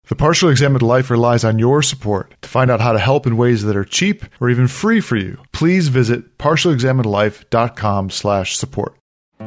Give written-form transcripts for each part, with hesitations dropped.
The Partially Examined Life relies on your support. To find out how to help in ways that are cheap or even free for you, please visit partiallyexaminedlife.com/support.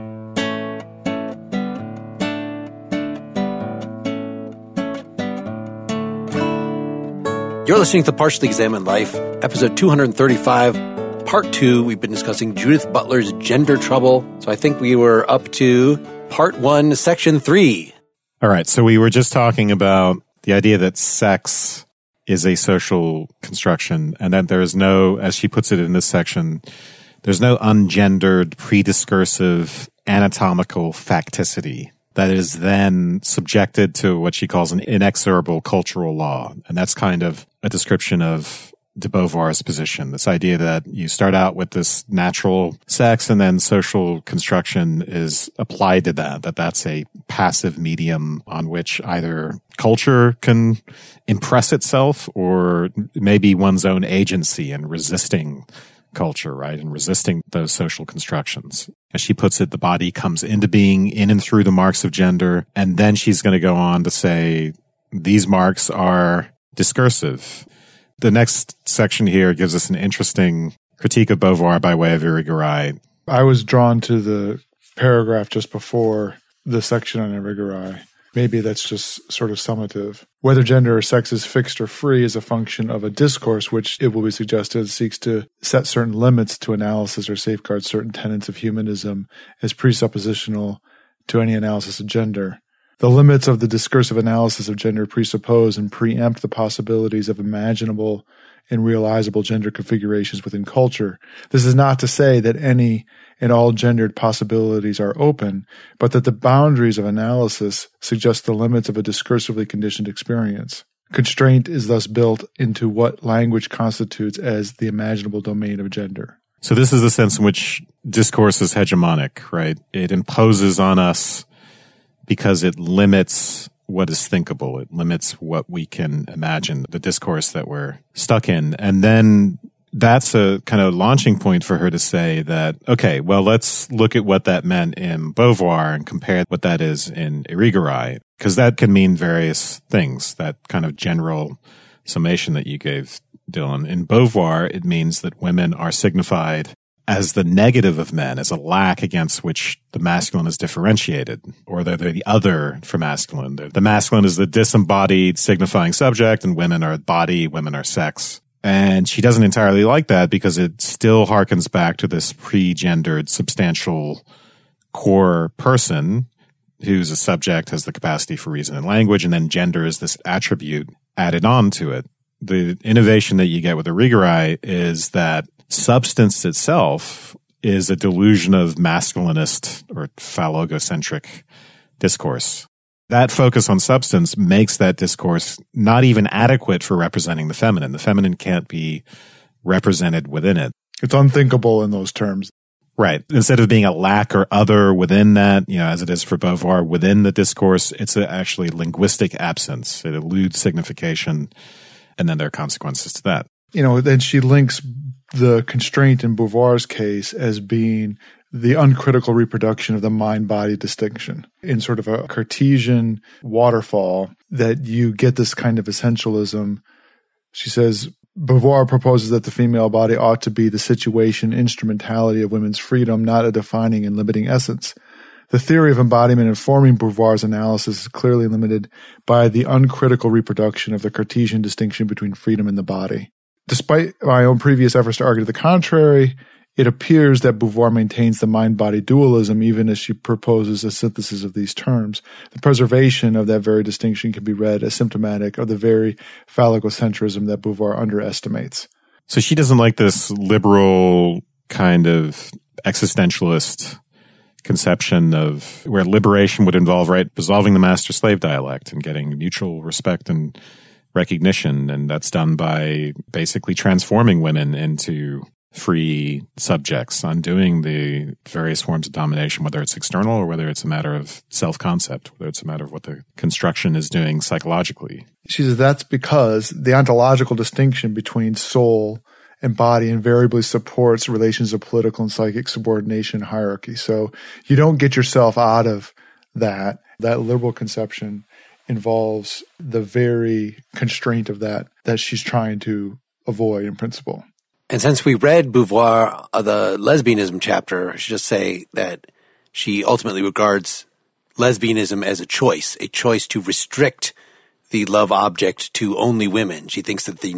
You're listening to Partially Examined Life, episode 235, part 2. We've been discussing Judith Butler's gender trouble. So I think we were up to part 1, section 3. All right. So we were just talking about the idea that sex is a social construction and that there is no, as she puts it in this section, there's no ungendered, prediscursive, anatomical facticity that is then subjected to what she calls an inexorable cultural law. And that's kind of a description of de Beauvoir's position, this idea that you start out with this natural sex and then social construction is applied to that's a passive medium on which either culture can impress itself or maybe one's own agency in resisting culture, right? And resisting those social constructions. As she puts it, the body comes into being in and through the marks of gender. And then she's going to go on to say these marks are discursive. The next section here gives us an interesting critique of Beauvoir by way of Irigaray. I was drawn to the paragraph just before the section on Irigaray. Maybe that's just sort of summative. Whether gender or sex is fixed or free is a function of a discourse which, it will be suggested, seeks to set certain limits to analysis or safeguard certain tenets of humanism as presuppositional to any analysis of gender. The limits of the discursive analysis of gender presuppose and preempt the possibilities of imaginable and realizable gender configurations within culture. This is not to say that any and all gendered possibilities are open, but that the boundaries of analysis suggest the limits of a discursively conditioned experience. Constraint is thus built into what language constitutes as the imaginable domain of gender. So this is the sense in which discourse is hegemonic, right? It imposes on us because it limits what is thinkable. It limits what we can imagine, the discourse that we're stuck in. And then that's a kind of launching point for her to say that, okay, well, let's look at what that meant in Beauvoir and compare what that is in Irigaray, because that can mean various things, that kind of general summation that you gave, Dylan. In Beauvoir, it means that women are signified as the negative of men, as a lack against which the masculine is differentiated, or they're the other for masculine. The masculine is the disembodied signifying subject, and women are body, women are sex. And she doesn't entirely like that because it still harkens back to this pre-gendered, substantial core person who's a subject, has the capacity for reason and language, and then gender is this attribute added on to it. The innovation that you get with Irigaray is that substance itself is a delusion of masculinist or phallogocentric discourse. That focus on substance makes that discourse not even adequate for representing the feminine. The feminine can't be represented within it. It's unthinkable in those terms. Right. Instead of being a lack or other within that, as it is for Beauvoir, within the discourse, it's actually linguistic absence. It eludes signification, and then there are consequences to that. Then she links the constraint in Beauvoir's case as being the uncritical reproduction of the mind-body distinction in sort of a Cartesian waterfall, that you get this kind of essentialism. She says, Beauvoir proposes that the female body ought to be the situation, instrumentality of women's freedom, not a defining and limiting essence. The theory of embodiment informing Beauvoir's analysis is clearly limited by the uncritical reproduction of the Cartesian distinction between freedom and the body. Despite my own previous efforts to argue to the contrary, it appears that Beauvoir maintains the mind-body dualism even as she proposes a synthesis of these terms. The preservation of that very distinction can be read as symptomatic of the very phallogocentrism that Beauvoir underestimates. So she doesn't like this liberal kind of existentialist conception of where liberation would involve, right, dissolving the master-slave dialect and getting mutual respect and recognition. And that's done by basically transforming women into free subjects, undoing the various forms of domination, whether it's external or whether it's a matter of self-concept, whether it's a matter of what the construction is doing psychologically. She says that's because the ontological distinction between soul and body invariably supports relations of political and psychic subordination and hierarchy. So you don't get yourself out of that liberal conception involves the very constraint of that she's trying to avoid in principle. And since we read Beauvoir, the lesbianism chapter, I should just say that she ultimately regards lesbianism as a choice to restrict the love object to only women. She thinks that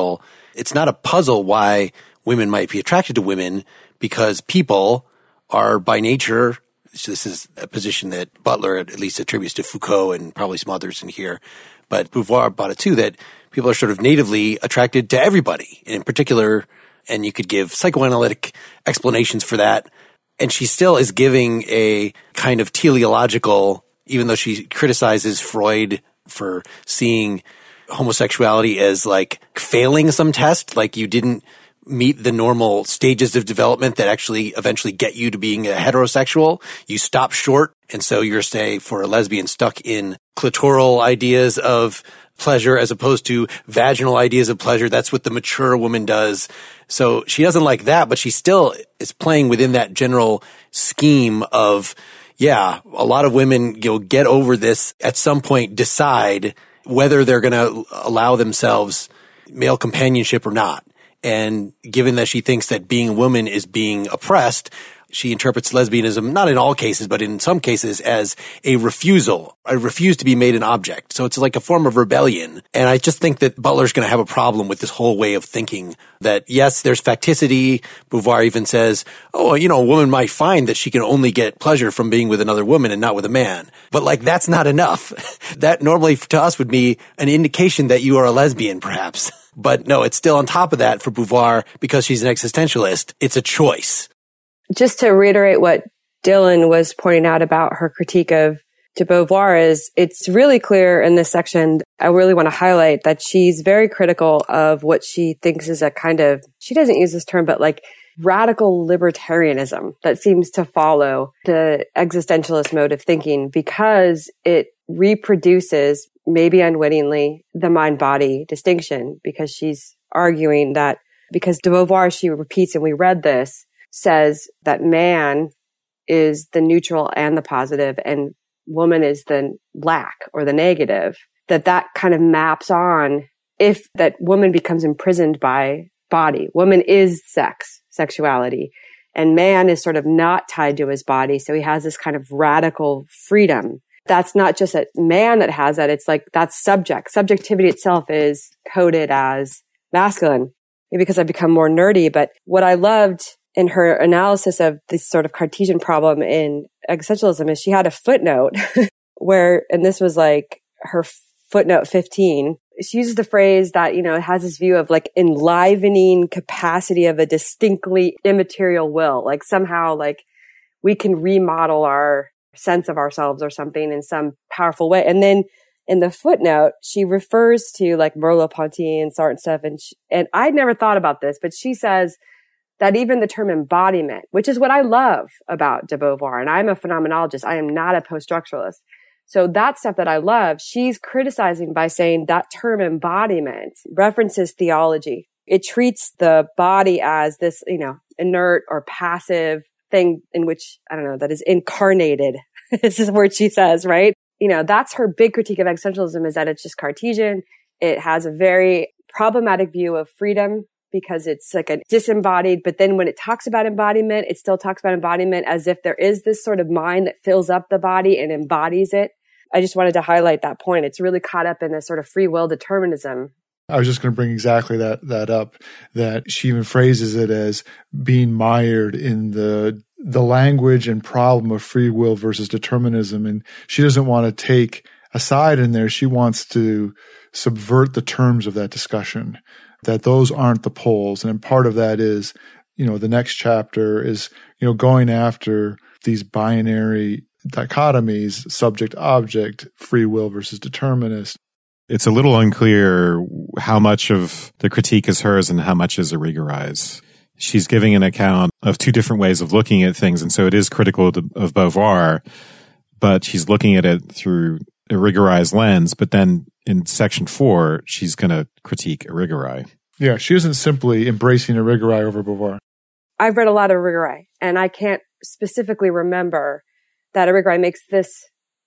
it's not a puzzle why women might be attracted to women, because people are by nature, so this is a position that Butler at least attributes to Foucault and probably some others in here, but Beauvoir brought it too, that people are sort of natively attracted to everybody, and in particular, and you could give psychoanalytic explanations for that. And she still is giving a kind of teleological, even though she criticizes Freud for seeing homosexuality as like failing some test, like you didn't meet the normal stages of development that actually eventually get you to being a heterosexual. You stop short. And so you're, say, for a lesbian, stuck in clitoral ideas of pleasure as opposed to vaginal ideas of pleasure. That's what the mature woman does. So she doesn't like that, but she still is playing within that general scheme of, yeah, a lot of women, get over this at some point, decide whether they're going to allow themselves male companionship or not. And given that she thinks that being a woman is being oppressed, she interprets lesbianism, not in all cases, but in some cases, as a refusal. I refuse to be made an object. So it's like a form of rebellion. And I just think that Butler's going to have a problem with this whole way of thinking that, yes, there's facticity. Beauvoir even says, a woman might find that she can only get pleasure from being with another woman and not with a man. But that's not enough. That normally to us would be an indication that you are a lesbian, perhaps. But no, it's still on top of that for Beauvoir, because she's an existentialist. It's a choice. Just to reiterate what Dylan was pointing out about her critique of de Beauvoir, is it's really clear in this section. I really want to highlight that she's very critical of what she thinks is a kind of, she doesn't use this term, but like radical libertarianism that seems to follow the existentialist mode of thinking, because it reproduces, maybe unwittingly, the mind-body distinction, because she's arguing that, because de Beauvoir, she repeats, and we read this, says that man is the neutral and the positive, and woman is the lack or the negative, that kind of maps on, if that woman becomes imprisoned by body. Woman is sexuality, and man is sort of not tied to his body. So he has this kind of radical freedom. That's not just a man that has that. It's like that's subjectivity itself is coded as masculine. Maybe because I've become more nerdy, but what I loved in her analysis of this sort of Cartesian problem in existentialism is she had a footnote where, and this was like her footnote 15, she uses the phrase that, it has this view of like enlivening capacity of a distinctly immaterial will. Like somehow like we can remodel our sense of ourselves or something in some powerful way. And then in the footnote, she refers to like Merleau-Ponty and Sartre and stuff. And I'd never thought about this, but she says that even the term embodiment, which is what I love about de Beauvoir, and I'm a phenomenologist, I am not a post-structuralist. So that stuff that I love, she's criticizing by saying that term embodiment references theology. It treats the body as this, inert or passive thing in which, that is incarnated. This is the word she says, right? That's her big critique of existentialism, is that it's just Cartesian. It has a very problematic view of freedom because it's like a disembodied, but then when it talks about embodiment, it still talks about embodiment as if there is this sort of mind that fills up the body and embodies it. I just wanted to highlight that point. It's really caught up in this sort of free will determinism. I was just going to bring exactly that up, that she even phrases it as being mired in the language and problem of free will versus determinism. And she doesn't want to take a side in there. She wants to subvert the terms of that discussion, that those aren't the poles. And part of that is, the next chapter is, going after these binary dichotomies, subject, object, free will versus determinist. It's a little unclear how much of the critique is hers and how much is Irigaray. She's giving an account of two different ways of looking at things, and so it is critical of Beauvoir, but she's looking at it through Irigaray's lens. But then in section 4, she's going to critique Irigaray. Yeah, she isn't simply embracing Irigaray over Beauvoir. I've read a lot of Irigaray, and I can't specifically remember that Irigaray makes this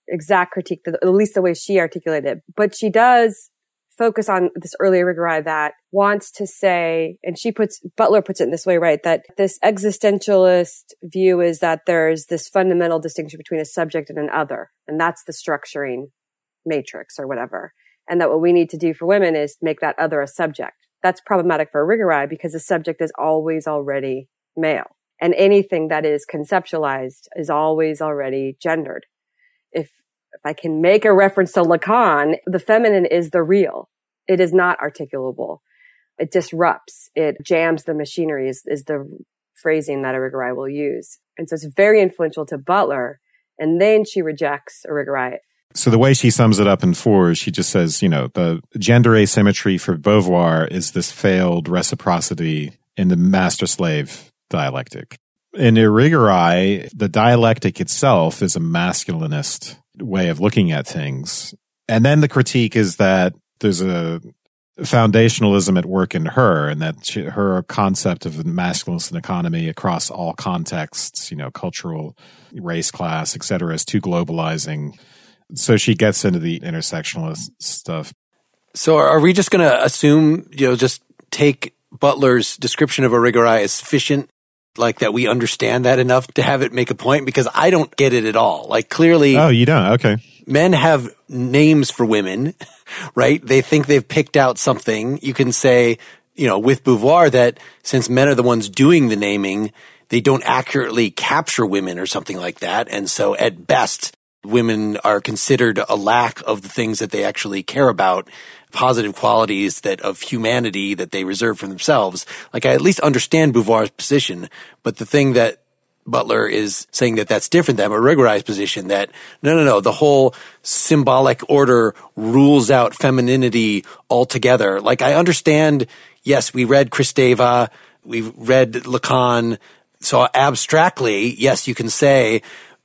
exact critique, at least the way she articulated it. But she does focus on this early Irigaray that wants to say, and Butler puts it in this way, right, that this existentialist view is that there's this fundamental distinction between a subject and an other, and that's the structuring matrix or whatever. And that what we need to do for women is make that other a subject. That's problematic for Irigaray because the subject is always already male. And anything that is conceptualized is always already gendered. If I can make a reference to Lacan, the feminine is the real. It is not articulable. It disrupts. It jams the machinery is the phrasing that Irigaray will use. And so it's very influential to Butler. And then she rejects Irigaray. So the way she sums it up in 4, she just says, the gender asymmetry for Beauvoir is this failed reciprocity in the master-slave dialectic. In Irigaray, the dialectic itself is a masculinist way of looking at things. And then the critique is that there's a foundationalism at work in her, and that her concept of a masculinist economy across all contexts, cultural, race, class, et cetera, is too globalizing. So she gets into the intersectionalist stuff. So are we just going to assume, just take Butler's description of Irigaray as sufficient, like that we understand that enough to have it make a point? Because I don't get it at all. Like clearly. Oh, you don't? Okay. Men have names for women, right? They think they've picked out something. You can say, with Beauvoir that since men are the ones doing the naming, they don't accurately capture women or something like that. And so at best, women are considered a lack of the things that they actually care about, positive qualities of humanity that they reserve for themselves. Like I at least understand Beauvoir's position, but the thing that Butler is saying that's different than Irigaray's position, that no, the whole symbolic order rules out femininity altogether. Like I understand, yes, we read Kristeva, we've read Lacan, so abstractly, yes, you can say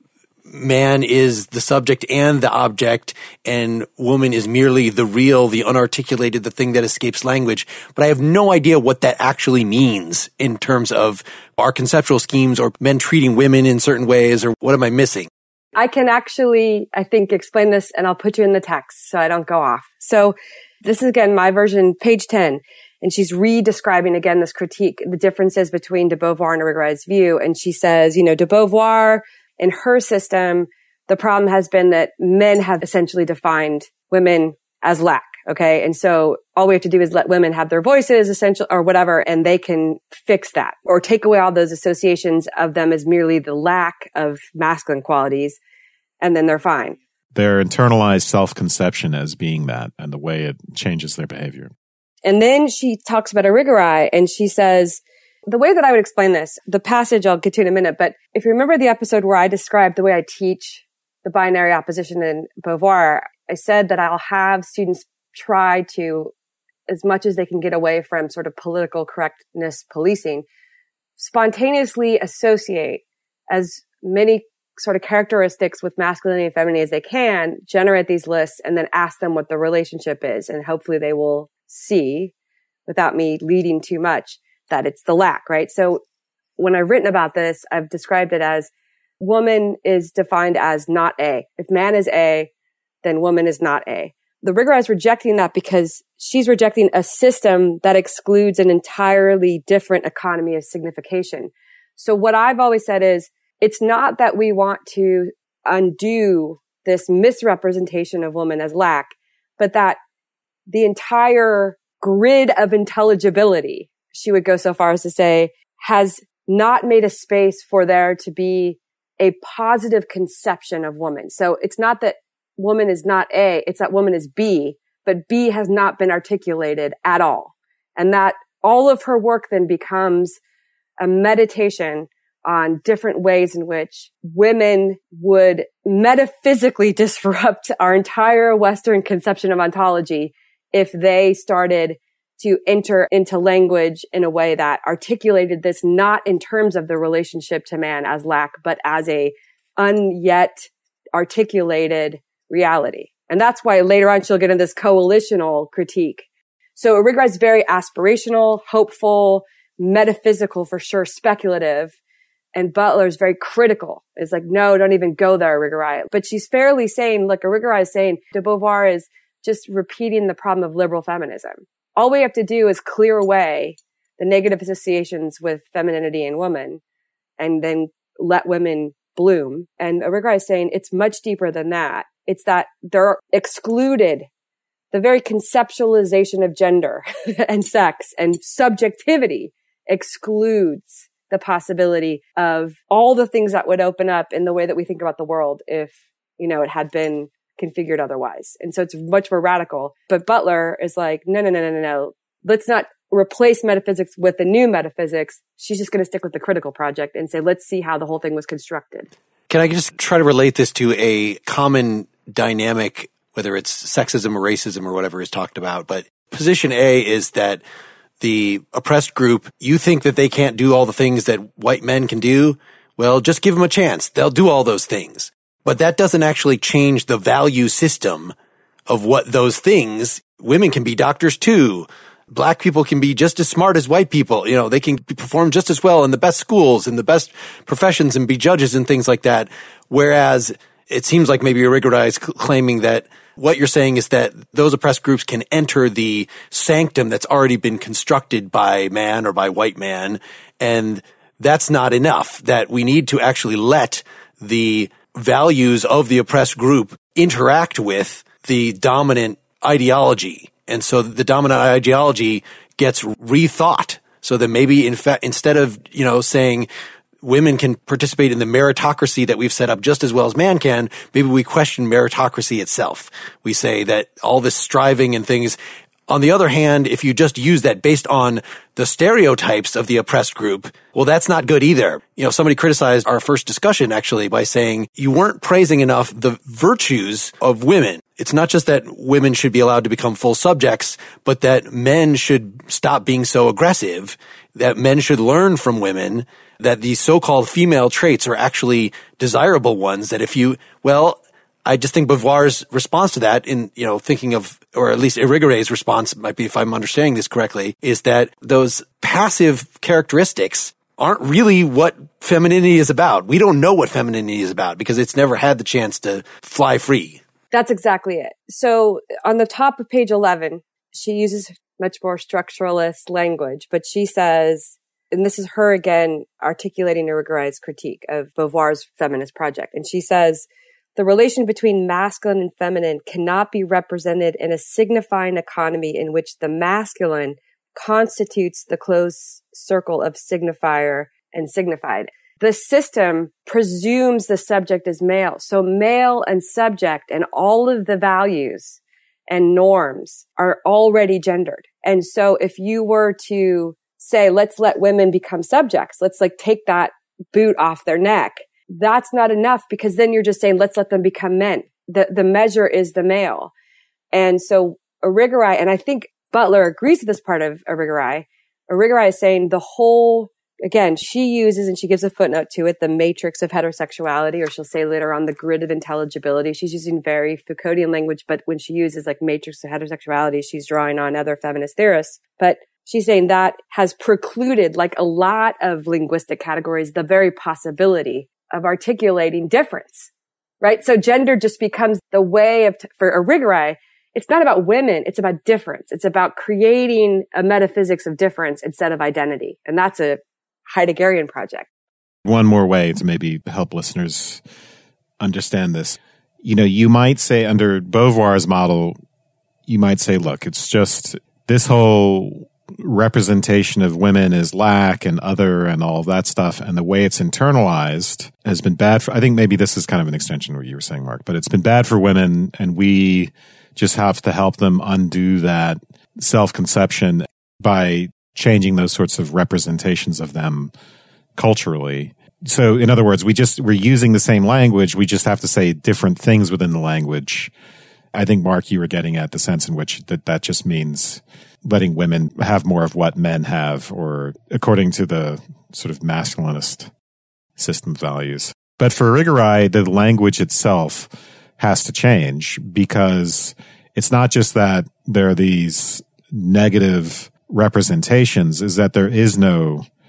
man is the subject and the object, and woman is merely the real, the unarticulated, the thing that escapes language. But I have no idea what that actually means in terms of our conceptual schemes or men treating women in certain ways, or what am I missing? I can actually, I think, explain this, and I'll put you in the text so I don't go off. So this is, again, my version, page 10. And she's re-describing again this critique, the differences between de Beauvoir and Irigaray's view. And she says, de Beauvoir, in her system, the problem has been that men have essentially defined women as lack. Okay. And so all we have to do is let women have their voices, essential or whatever, and they can fix that or take away all those associations of them as merely the lack of masculine qualities. And then they're fine. Their internalized self-conception as being that and the way it changes their behavior. And then she talks about Irigaray and she says, the way that I would explain this, the passage I'll get to in a minute, but if you remember the episode where I described the way I teach the binary opposition in Beauvoir, I said that I'll have students try to, as much as they can get away from sort of political correctness policing, spontaneously associate as many sort of characteristics with masculinity and femininity as they can, generate these lists, and then ask them what the relationship is. And hopefully they will see, without me leading too much, that it's the lack, right? So when I've written about this, I've described it as woman is defined as not A. If man is A, then woman is not A. The Irigaray is rejecting that because she's rejecting a system that excludes an entirely different economy of signification. So what I've always said is, it's not that we want to undo this misrepresentation of woman as lack, but that the entire grid of intelligibility, she would go so far as to say, has not made a space for there to be a positive conception of woman. So it's not that woman is not A, it's that woman is B, but B has not been articulated at all. And that all of her work then becomes a meditation on different ways in which women would metaphysically disrupt our entire Western conception of ontology if they started to enter into language in a way that articulated this not in terms of the relationship to man as lack, but as a unyet articulated reality. And that's why later on she'll get into this coalitional critique. So Irigaray is very aspirational, hopeful, metaphysical for sure, speculative. And Butler's very critical. It's like, no, don't even go there, Irigaray. But she's fairly saying, look, Irigaray is saying de Beauvoir is just repeating the problem of liberal feminism. All we have to do is clear away the negative associations with femininity and woman, and then let women bloom. And Irigaray is saying it's much deeper than that. It's that they're excluded. The very conceptualization of gender and sex and subjectivity excludes the possibility of all the things that would open up in the way that we think about the world if, it had been configured otherwise. And so it's much more radical. But Butler is like, no. Let's not replace metaphysics with the new metaphysics. She's just going to stick with the critical project and say, let's see how the whole thing was constructed. Can I just try to relate this to a common dynamic, whether it's sexism or racism or whatever is talked about? But position A is that the oppressed group, you think that they can't do all the things that white men can do? Well, just give them a chance. They'll do all those things. But that doesn't actually change the value system of what those things. Women can be doctors too. Black people can be just as smart as white people. They can perform just as well in the best schools, in the best professions, and be judges and things like that. Whereas it seems like maybe Irigaray is claiming that what you're saying is that those oppressed groups can enter the sanctum that's already been constructed by man or by white man. And that's not enough, that we need to actually let the values of the oppressed group interact with the dominant ideology. And so the dominant ideology gets rethought. So that maybe, in fact, instead of, saying women can participate in the meritocracy that we've set up just as well as man can, maybe we question meritocracy itself. We say that all this striving and things. On the other hand, if you just use that based on the stereotypes of the oppressed group, well, that's not good either. Somebody criticized our first discussion actually by saying you weren't praising enough the virtues of women. It's not just that women should be allowed to become full subjects, but that men should stop being so aggressive, that men should learn from women, that these so-called female traits are actually desirable ones, that I just think Beauvoir's response to that in, thinking of, or at least Irigaray's response might be, if I'm understanding this correctly, is that those passive characteristics aren't really what femininity is about. We don't know what femininity is about because it's never had the chance to fly free. That's exactly it. So on the top of page 11, she uses much more structuralist language, but she says, and this is her again articulating Irigaray's critique of Beauvoir's feminist project. And she says, the relation between masculine and feminine cannot be represented in a signifying economy in which the masculine constitutes the closed circle of signifier and signified. The system presumes the subject is male. So male and subject and all of the values and norms are already gendered. And so if you were to say, let's let women become subjects, let's take that boot off their neck, that's not enough because then you're just saying, let's let them become men. The measure is the male. And so Irigaray, and I think Butler agrees with this part of Irigaray. Irigaray is saying the whole, again, she uses, and she gives a footnote to it, the matrix of heterosexuality, or she'll say later on the grid of intelligibility. She's using very Foucauldian language, but when she uses matrix of heterosexuality, she's drawing on other feminist theorists. But she's saying that has precluded, a lot of linguistic categories, the very possibility of articulating difference, right? So gender just becomes the way of, for Irigaray, it's not about women, it's about difference. It's about creating a metaphysics of difference instead of identity. And that's a Heideggerian project. One more way to maybe help listeners understand this. You might say under Beauvoir's model, you might say, look, it's just this whole representation of women is lack and other and all that stuff. And the way it's internalized has been bad for, I think maybe this is kind of an extension of what you were saying, Mark, but it's been bad for women. And we just have to help them undo that self-conception by changing those sorts of representations of them culturally. So in other words, we're using the same language. We just have to say different things within the language. I think, Mark, you were getting at the sense in which that just means letting women have more of what men have, or according to the sort of masculinist system values. But for Irigaray, the language itself has to change because it's not just that there are these negative representations, is that there is no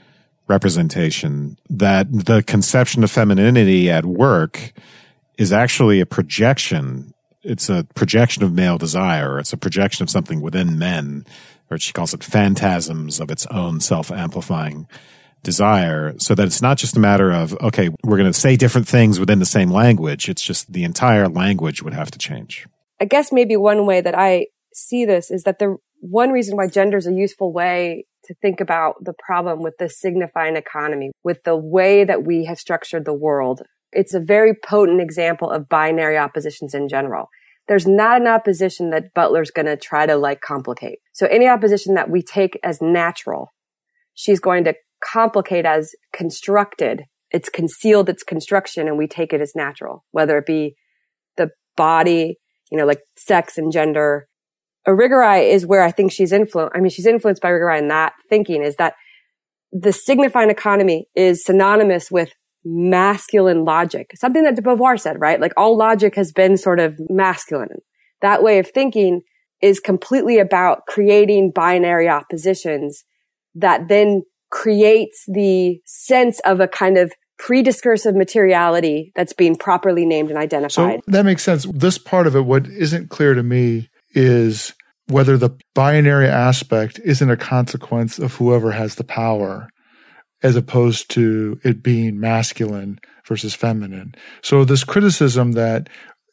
representation, that the conception of femininity at work is actually a projection. It's a projection of male desire. It's a projection of something within men, or she calls it phantasms of its own self-amplifying desire, so that it's not just a matter of, okay, we're going to say different things within the same language. It's just the entire language would have to change. I guess maybe one way that I see this is that the one reason why gender is a useful way to think about the problem with the signifying economy, with the way that we have structured the world. It's a very potent example of binary oppositions in general. There's not an opposition that Butler's going to try to complicate. So any opposition that we take as natural, she's going to complicate as constructed. It's concealed its construction and we take it as natural, whether it be the body, like sex and gender. Irigaray is where I think she's influenced. She's influenced by Irigaray in that thinking, is that the signifying economy is synonymous with masculine logic. Something that de Beauvoir said, right? All logic has been sort of masculine. That way of thinking is completely about creating binary oppositions that then creates the sense of a kind of pre-discursive materiality that's being properly named and identified. So that makes sense. This part of it, what isn't clear to me is whether the binary aspect isn't a consequence of whoever has the power, as opposed to it being masculine versus feminine. So this criticism that,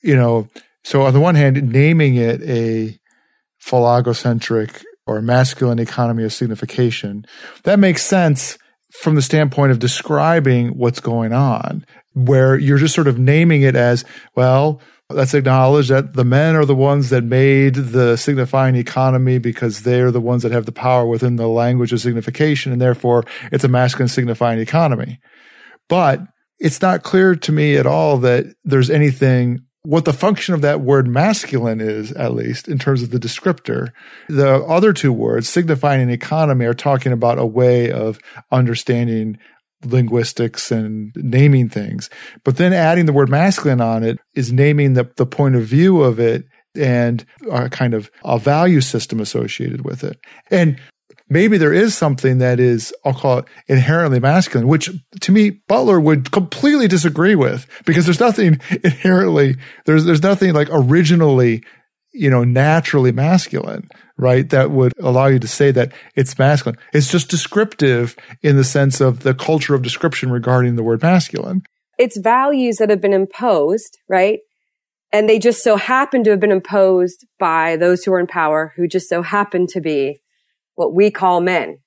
so on the one hand, naming it a phallogocentric or masculine economy of signification, that makes sense from the standpoint of describing what's going on, where you're just sort of naming it as, well, let's acknowledge that the men are the ones that made the signifying economy because they're the ones that have the power within the language of signification, and therefore it's a masculine signifying economy. But it's not clear to me at all that there's anything, what the function of that word masculine is, at least in terms of the descriptor. The other two words, signifying and economy, are talking about a way of understanding linguistics and naming things. But then adding the word masculine on it is naming the point of view of it and a kind of a value system associated with it. And maybe there is something that is, I'll call it inherently masculine, which to me, Butler would completely disagree with, because there's nothing inherently, there's nothing originally, naturally masculine, right? That would allow you to say that it's masculine. It's just descriptive in the sense of the culture of description regarding the word masculine. It's values that have been imposed, right? And they just so happen to have been imposed by those who are in power, who just so happen to be what we call men.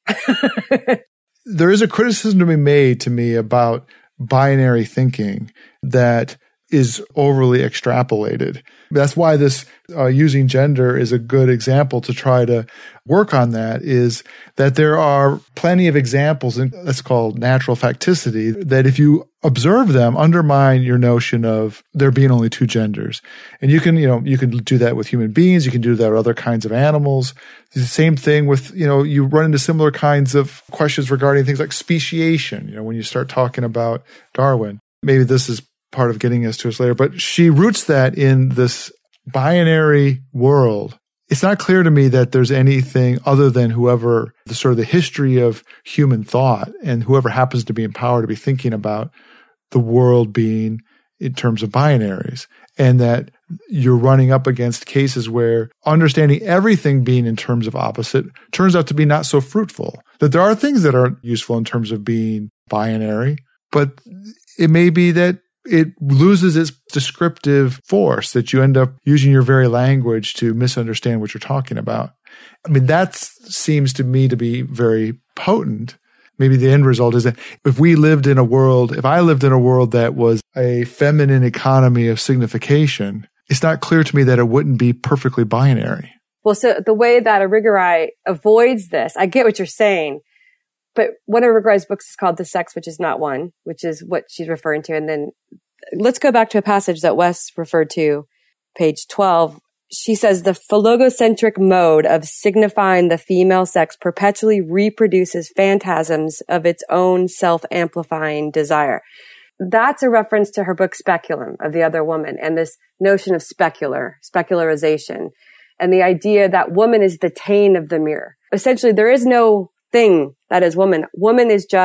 There is a criticism to be made to me about binary thinking that is overly extrapolated. That's why this using gender is a good example to try to work on that, is that there are plenty of examples, and that's called natural facticity, that if you observe them, undermine your notion of there being only two genders. And you can do that with human beings. You can do that with other kinds of animals. The same thing with, you run into similar kinds of questions regarding things like speciation, when you start talking about Darwin. Maybe this is part of getting us to us later, but she roots that in this binary world. It's not clear to me that there's anything other than whoever, the history of human thought and whoever happens to be in power to be thinking about the world being in terms of binaries, and that you're running up against cases where understanding everything being in terms of opposite turns out to be not so fruitful. That there are things that are useful in terms of being binary, but it may be that it loses its descriptive force, that you end up using your very language to misunderstand what you're talking about. That seems to me to be very potent. Maybe the end result is that if I lived in a world that was a feminine economy of signification, it's not clear to me that it wouldn't be perfectly binary. Well, so the way that Irigaray avoids this, I get what you're saying, but one of Irigaray's books is called The Sex Which Is Not One, which is what she's referring to. And then let's go back to a passage that Wes referred to, page 12. She says, the phallogocentric mode of signifying the female sex perpetually reproduces phantasms of its own self-amplifying desire. That's a reference to her book Speculum, of the other woman, and this notion of specularization, and the idea that woman is the tane of the mirror. Essentially, there is no thing that is woman. Woman is just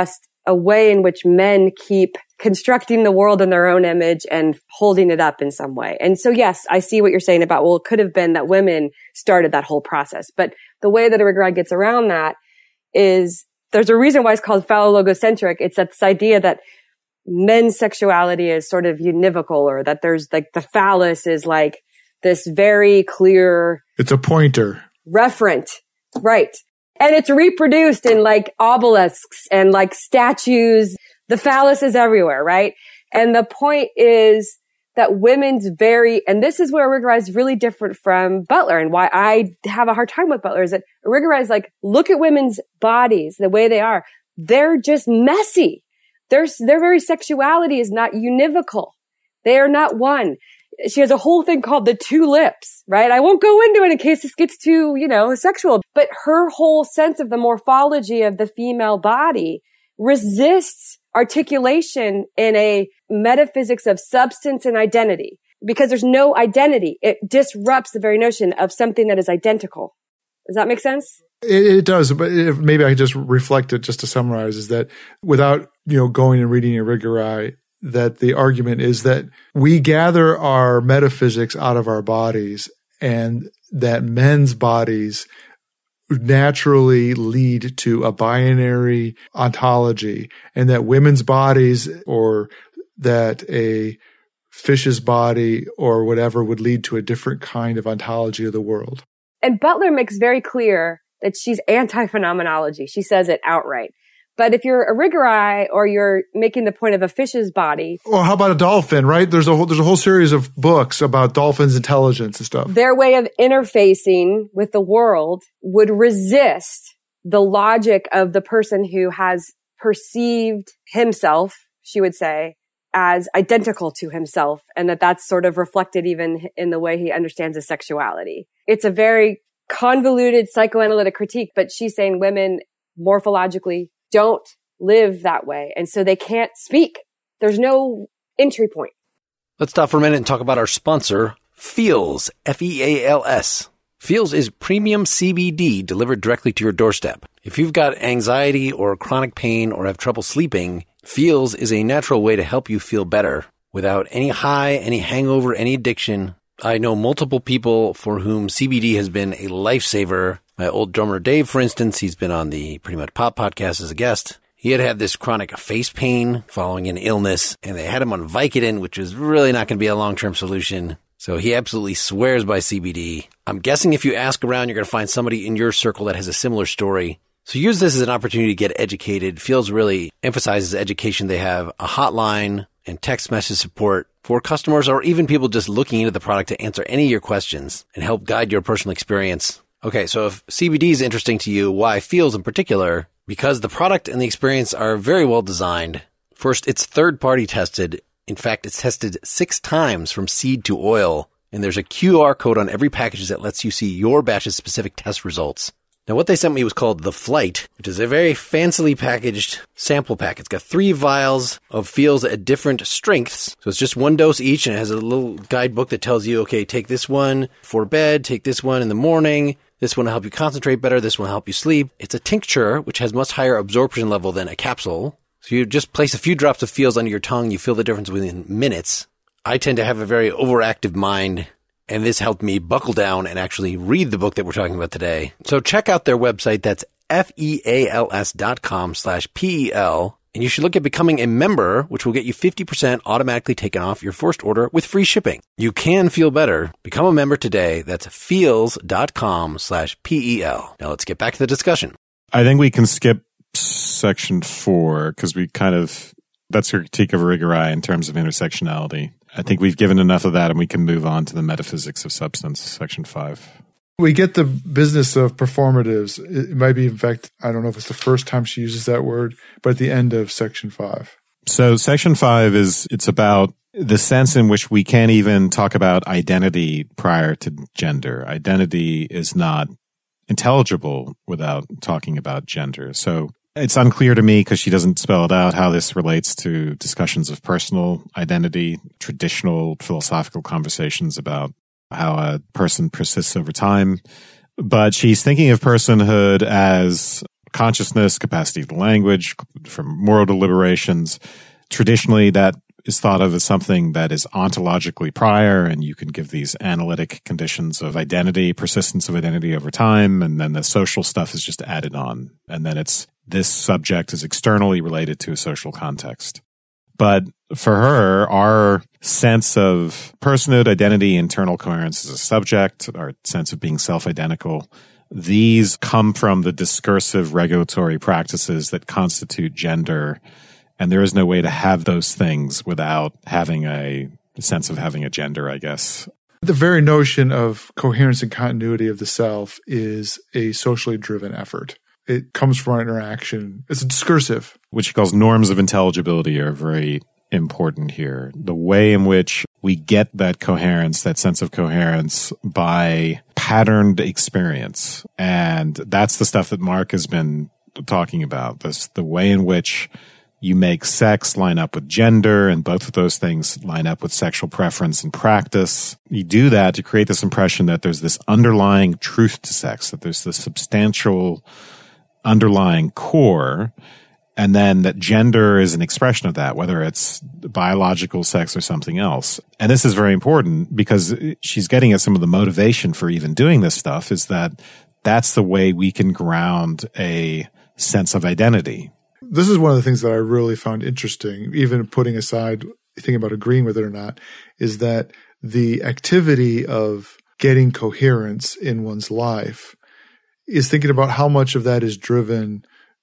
a way in which men keep constructing the world in their own image and holding it up in some way. And so, yes, I see what you're saying about, well, it could have been that women started that whole process. But the way that Irigaray gets around that is there's a reason why it's called phallogocentric. It's that this idea that men's sexuality is sort of univocal, or that there's like the phallus is like this very clear. It's a pointer. Referent. Right. And it's reproduced in like obelisks and like statues. The phallus is everywhere, right? And the point is that women's and this is where Irigaray is really different from Butler, and why I have a hard time with Butler is that Irigaray is like, look at women's bodies, the way they are. They're just messy. Their very sexuality is not univocal. They are not one. She has a whole thing called the two lips, right? I won't go into it in case this gets too, sexual, but her whole sense of the morphology of the female body resists articulation in a metaphysics of substance and identity, because there's no identity. It disrupts the very notion of something that is identical. Does that make sense? It does, but maybe I just reflect it just to summarize, is that without, going and reading Irigaray, that the argument is that we gather our metaphysics out of our bodies, and that men's bodies naturally lead to a binary ontology, and that women's bodies, or that a fish's body or whatever, would lead to a different kind of ontology of the world. And Butler makes very clear that she's anti-phenomenology. She says it outright. But if you're Irigaray, or you're making the point of a fish's body. Or how about a dolphin, right? There's a whole series of books about dolphins' intelligence and stuff. Their way of interfacing with the world would resist the logic of the person who has perceived himself, she would say, as identical to himself, and that's sort of reflected even in the way he understands his sexuality. It's a very convoluted psychoanalytic critique, but she's saying women morphologically don't live that way, and so they can't speak. There's no entry point. Let's stop for a minute and talk about our sponsor, Feals, F-E-A-L-S. Feals is premium CBD delivered directly to your doorstep. If you've got anxiety or chronic pain or have trouble sleeping, Feals is a natural way to help you feel better without any high, any hangover, any addiction. I know multiple people for whom CBD has been a lifesaver. My old drummer Dave, for instance, he's been on the Pretty Much Pop podcast as a guest. He had this chronic face pain following an illness, and they had him on Vicodin, which is really not going to be a long-term solution. So he absolutely swears by CBD. I'm guessing if you ask around, you're going to find somebody in your circle that has a similar story. So use this as an opportunity to get educated. Feals really emphasizes education. They have a hotline and text message support for customers, or even people just looking into the product, to answer any of your questions and help guide your personal experience. Okay, so if CBD is interesting to you, why Feals in particular? Because the product and the experience are very well designed. First, it's third-party tested. In fact, it's tested 6 times from seed to oil, and there's a QR code on every package that lets you see your batch's specific test results. Now, what they sent me was called the Flight, which is a very fancily packaged sample pack. It's got 3 vials of Feals at different strengths. So it's just 1 dose each, and it has a little guidebook that tells you, okay, take this one for bed, take this one in the morning. This one will help you concentrate better. This one will help you sleep. It's a tincture, which has much higher absorption level than a capsule. So you just place a few drops of Feals under your tongue. You feel the difference within minutes. I tend to have a very overactive mind, and this helped me buckle down and actually read the book that we're talking about today. So check out their website. That's feals.com/PEL. And you should look at becoming a member, which will get you 50% automatically taken off your first order with free shipping. You can feel better. Become a member today. That's feals.com/PEL. Now let's get back to the discussion. I think we can skip section 4 because that's your critique of Irigaray in terms of intersectionality. I think we've given enough of that, and we can move on to the metaphysics of substance, section 5. We get the business of performatives. It might be, in fact, I don't know if it's the first time she uses that word, but at the end of section 5. So section 5 it's about the sense in which we can't even talk about identity prior to gender. Identity is not intelligible without talking about gender. So it's unclear to me, because she doesn't spell it out, how this relates to discussions of personal identity, traditional philosophical conversations about how a person persists over time. But she's thinking of personhood as consciousness, capacity of language, from moral deliberations. Traditionally, that is thought of as something that is ontologically prior, and you can give these analytic conditions of identity, persistence of identity over time, and then the social stuff is just added on. And then this subject is externally related to a social context. But for her, our sense of personhood, identity, internal coherence as a subject, our sense of being self-identical, these come from the discursive regulatory practices that constitute gender. And there is no way to have those things without having a sense of having a gender, I guess. The very notion of coherence and continuity of the self is a socially driven effort. It comes from our interaction. It's discursive. Which he calls norms of intelligibility are very important here. The way in which we get that coherence, that sense of coherence, by patterned experience. And that's the stuff that Mark has been talking about. The way in which you make sex line up with gender, and both of those things line up with sexual preference and practice. You do that to create this impression that there's this underlying truth to sex, that there's this substantial underlying core, and then that gender is an expression of that, whether it's biological sex or something else. And this is very important because she's getting at some of the motivation for even doing this stuff is that that's the way we can ground a sense of identity. This is one of the things that I really found interesting, even putting aside thinking about agreeing with it or not, is that the activity of getting coherence in one's life is thinking about how much of that is driven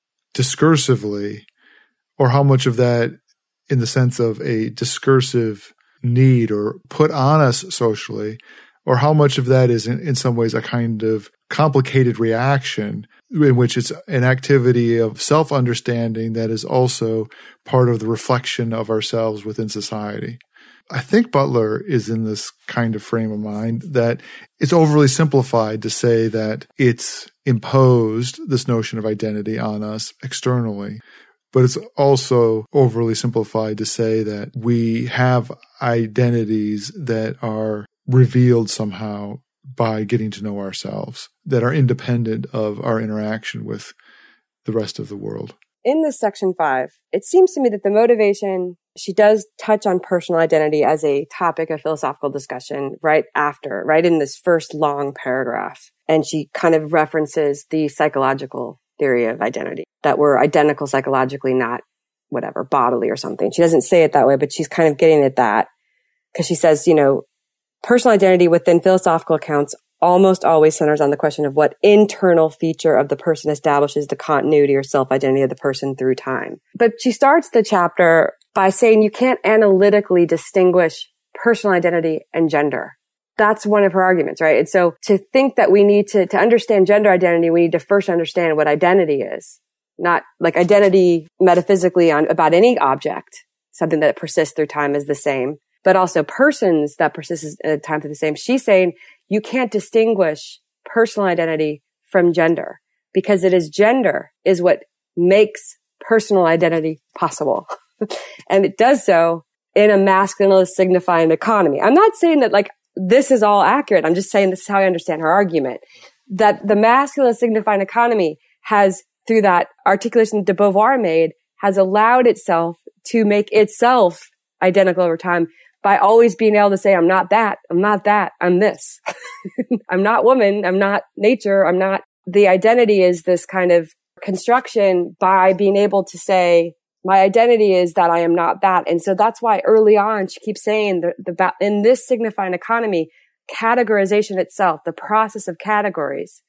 discursively, or how much of that in the sense of a discursive need or put on us socially, or how much of that is in some ways a kind of complicated reaction in which it's an activity of self-understanding that is also part of the reflection of ourselves within society. I think Butler is in this kind of frame of mind that it's overly simplified to say that it's imposed this notion of identity on us externally, but it's also overly simplified to say that we have identities that are revealed somehow by getting to know ourselves, that are independent of our interaction with the rest of the world. In this section 5, it seems to me that the motivation, she does touch on personal identity as a topic of philosophical discussion right in this first long paragraph. And she kind of references the psychological theory of identity, that we're identical psychologically, not whatever, bodily or something. She doesn't say it that way, but she's kind of getting at that because she says, personal identity within philosophical accounts almost always centers on the question of what internal feature of the person establishes the continuity or self-identity of the person through time. But she starts the chapter by saying you can't analytically distinguish personal identity and gender. That's one of her arguments, right? And so to think that we need to understand gender identity, we need to first understand what identity is, not like identity metaphysically about any object, something that persists through time is the same, but also persons that persist at time through the same. She's saying you can't distinguish personal identity from gender because it is gender is what makes personal identity possible. And it does so in a masculinist signifying economy. I'm not saying that this is all accurate. I'm just saying this is how I understand her argument, that the masculine signifying economy has, through that articulation de Beauvoir made, has allowed itself to make itself identical over time by always being able to say, I'm not that, I'm this. I'm not woman, I'm not nature, I'm not. The identity is this kind of construction by being able to say, my identity is that I am not that. And so that's why early on she keeps saying in this signifying economy, categorization itself, the process of categories,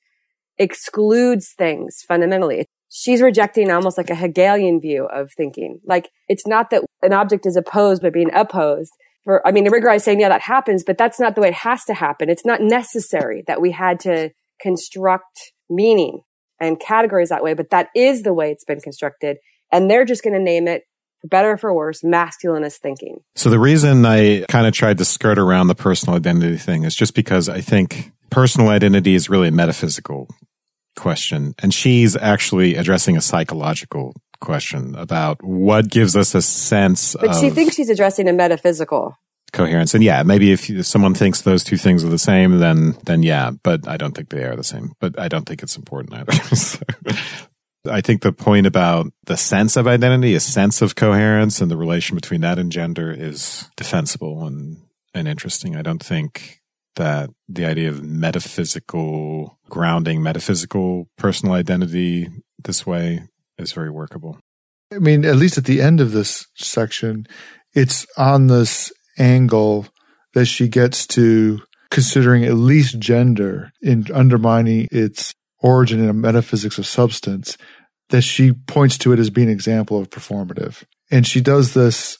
excludes things fundamentally. She's rejecting almost like a Hegelian view of thinking. Like, it's not that an object is opposed by being opposed. Irigaray is saying, yeah, that happens, but that's not the way it has to happen. It's not necessary that we had to construct meaning and categories that way, but that is the way it's been constructed. And they're just going to name it, for better or for worse, masculinist thinking. So the reason I kind of tried to skirt around the personal identity thing is just because I think personal identity is really a metaphysical question. And she's actually addressing a psychological question about what gives us a sense of... But she thinks she's addressing a metaphysical coherence. And yeah, maybe if someone thinks those two things are the same, then yeah, but I don't think they are the same. But I don't think it's important either. I think the point about the sense of identity, a sense of coherence, and the relation between that and gender is defensible and interesting. I don't think that the idea of metaphysical grounding, metaphysical personal identity this way is very workable. I mean, at least at the end of this section, it's on this angle that she gets to considering at least gender in undermining its origin in a metaphysics of substance, that she points to it as being an example of performative. And she does this,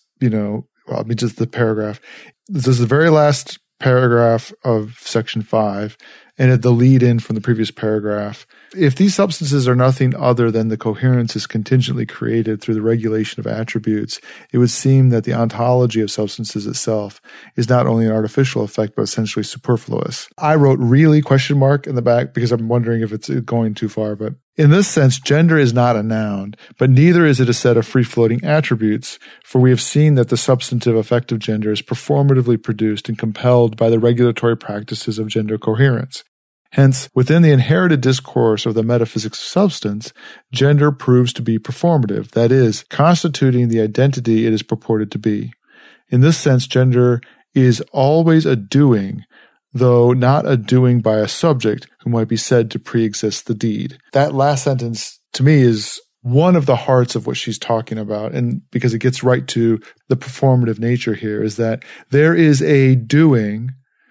just the paragraph. This is the very last paragraph of section 5, and at the lead in from the previous paragraph. If these substances are nothing other than the coherences contingently created through the regulation of attributes, it would seem that the ontology of substances itself is not only an artificial effect, but essentially superfluous. I wrote really ? In the back because I'm wondering if it's going too far. But in this sense, gender is not a noun, but neither is it a set of free-floating attributes, for we have seen that the substantive effect of gender is performatively produced and compelled by the regulatory practices of gender coherence. Hence, within the inherited discourse of the metaphysics of substance, gender proves to be performative, that is, constituting the identity it is purported to be. In this sense, gender is always a doing, though not a doing by a subject who might be said to pre-exist the deed. That last sentence, to me, is one of the hearts of what she's talking about, and because it gets right to the performative nature here, is that there is a doing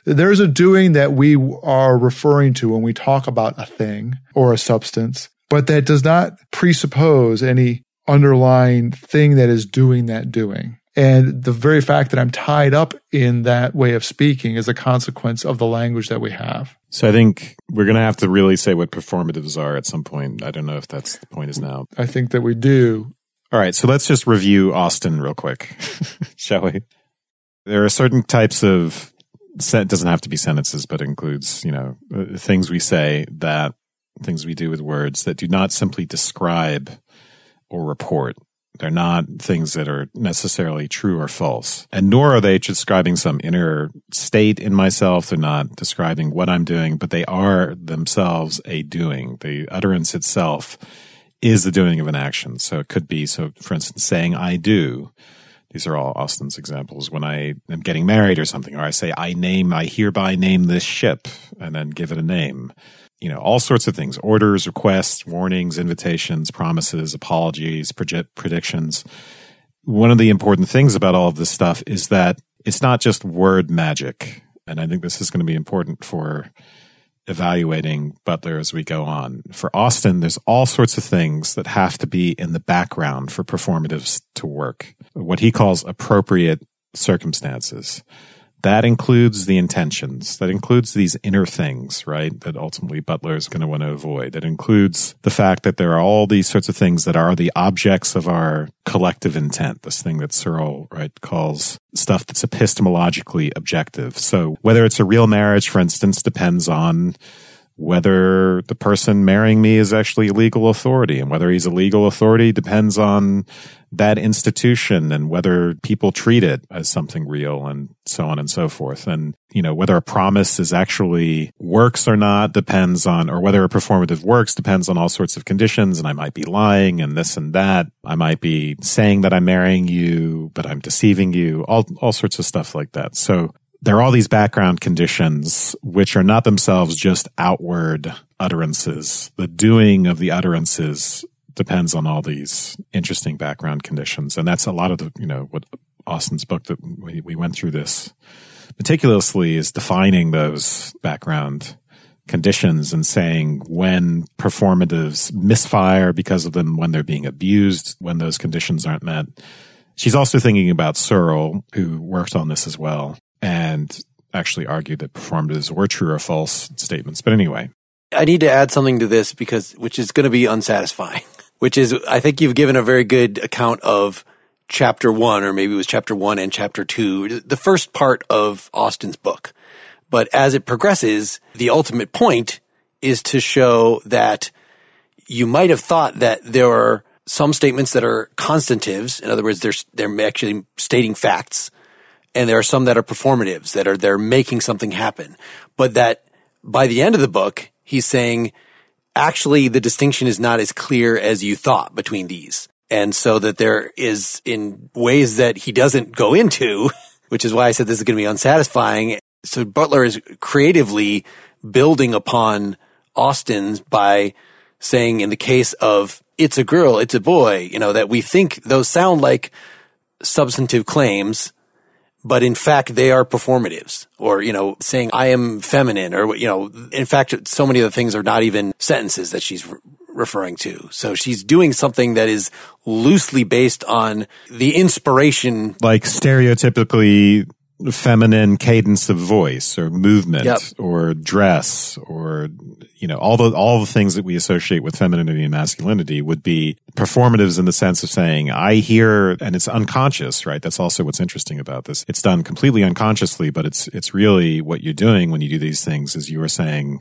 that we are referring to when we talk about a thing or a substance, but that does not presuppose any underlying thing that is doing that doing. And the very fact that I'm tied up in that way of speaking is a consequence of the language that we have. So I think we're going to have to really say what performatives are at some point. I don't know if that's the point is now. I think that we do. All right, so let's just review Austin real quick, shall we? There are certain types of, it doesn't have to be sentences, but it includes, things we say, that things we do with words that do not simply describe or report. They're not things that are necessarily true or false. And nor are they describing some inner state in myself. They're not describing what I'm doing, but they are themselves a doing. The utterance itself is the doing of an action. So it could be, for instance, saying I do. These are all Austin's examples. When I am getting married or something, or I say, I hereby name this ship, and then give it a name. All sorts of things, orders, requests, warnings, invitations, promises, apologies, predictions. One of the important things about all of this stuff is that it's not just word magic. And I think this is going to be important for evaluating Butler as we go on. For Austin, there's all sorts of things that have to be in the background for performatives to work. What he calls appropriate circumstances. That includes the intentions. That includes these inner things, right? That ultimately Butler is going to want to avoid. That includes the fact that there are all these sorts of things that are the objects of our collective intent. This thing that Searle, right, calls stuff that's epistemologically objective. So whether it's a real marriage, for instance, depends on whether the person marrying me is actually a legal authority, and whether he's a legal authority depends on that institution and whether people treat it as something real, and so on and so forth. And, whether a promise is actually works or not depends on, or whether a performative works depends on all sorts of conditions. And I might be lying and this and that. I might be saying that I'm marrying you, but I'm deceiving you, all sorts of stuff like that. So there are all these background conditions which are not themselves just outward utterances. The doing of the utterances depends on all these interesting background conditions. And that's a lot of what Austin's book that we went through this meticulously is defining those background conditions and saying when performatives misfire because of them, when they're being abused, when those conditions aren't met. She's also thinking about Searle, who worked on this as well, and actually argued that performatives were true or false statements. But anyway. I need to add something to this which is going to be unsatisfying, which is, I think you've given a very good account of chapter 1, or maybe it was chapter 1 and chapter 2, the first part of Austin's book. But as it progresses, the ultimate point is to show that you might have thought that there are some statements that are constantives. In other words, they're actually stating facts. And there are some that are performatives, they're making something happen. But that by the end of the book, he's saying actually the distinction is not as clear as you thought between these. And so that there is, in ways that he doesn't go into, which is why I said this is going to be unsatisfying. So Butler is creatively building upon Austen's by saying, in the case of it's a girl, it's a boy, that we think those sound like substantive claims, but in fact they are performatives. Or, saying I am feminine, or, in fact, so many of the things are not even sentences that she's referring to. So she's doing something that is loosely based on the inspiration. Like stereotypically feminine cadence of voice or movement or dress or, all the things that we associate with femininity and masculinity would be performatives in the sense of saying, I hear, and it's unconscious, right? That's also what's interesting about this. It's done completely unconsciously, but it's really what you're doing when you do these things is you are saying,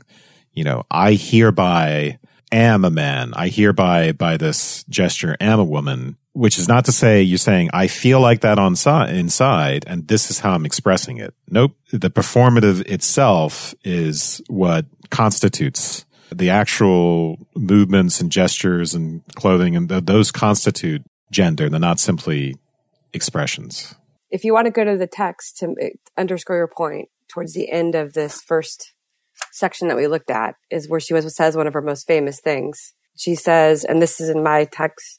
I hereby am a man. I hereby, by this gesture, am a woman, which is not to say you're saying, I feel like that inside, and this is how I'm expressing it. Nope. The performative itself is what constitutes the actual movements and gestures and clothing, and those constitute gender. They're not simply expressions. If you want to go to the text to underscore your point, towards the end of this first section that we looked at is where she says one of her most famous things. She says, and this is in my text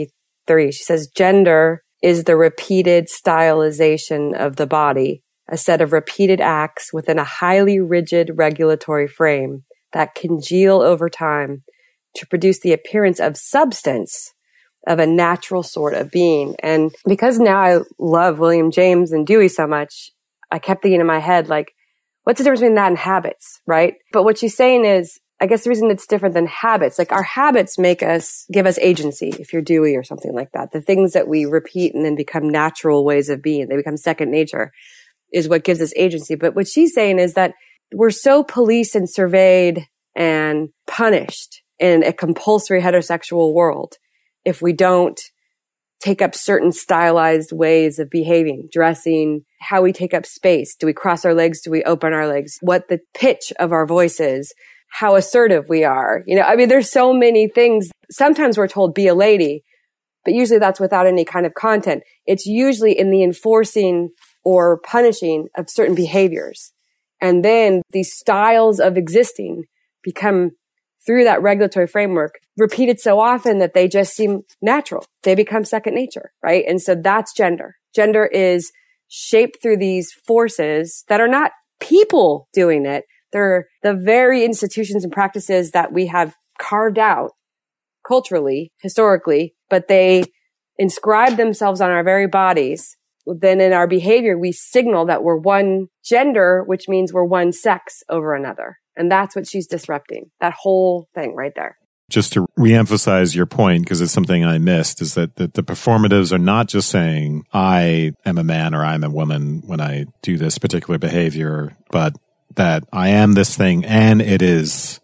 33, she says, gender is the repeated stylization of the body, a set of repeated acts within a highly rigid regulatory frame that congeal over time to produce the appearance of substance of a natural sort of being. And because now I love William James and Dewey so much, I kept thinking in my head, like, what's the difference between that and habits, right? But what she's saying is, I guess the reason it's different than habits, like our habits give us agency, if you're Dewey or something like that. The things that we repeat and then become natural ways of being, they become second nature, is what gives us agency. But what she's saying is that we're so policed and surveyed and punished in a compulsory heterosexual world if we don't take up certain stylized ways of behaving, dressing, how we take up space. Do we cross our legs? Do we open our legs? What the pitch of our voice is, how assertive we are. There's so many things. Sometimes we're told be a lady, but usually that's without any kind of content. It's usually in the enforcing or punishing of certain behaviors. And then these styles of existing become, through that regulatory framework, repeated so often that they just seem natural. They become second nature, right? And so that's gender. Gender is shaped through these forces that are not people doing it. They're the very institutions and practices that we have carved out culturally, historically, but they inscribe themselves on our very bodies. Then in our behavior, we signal that we're one gender, which means we're one sex over another. And that's what she's disrupting, that whole thing right there. Just to reemphasize your point, because it's something I missed, is that the performatives are not just saying, I am a man or I'm a woman when I do this particular behavior, but that I am this thing and it is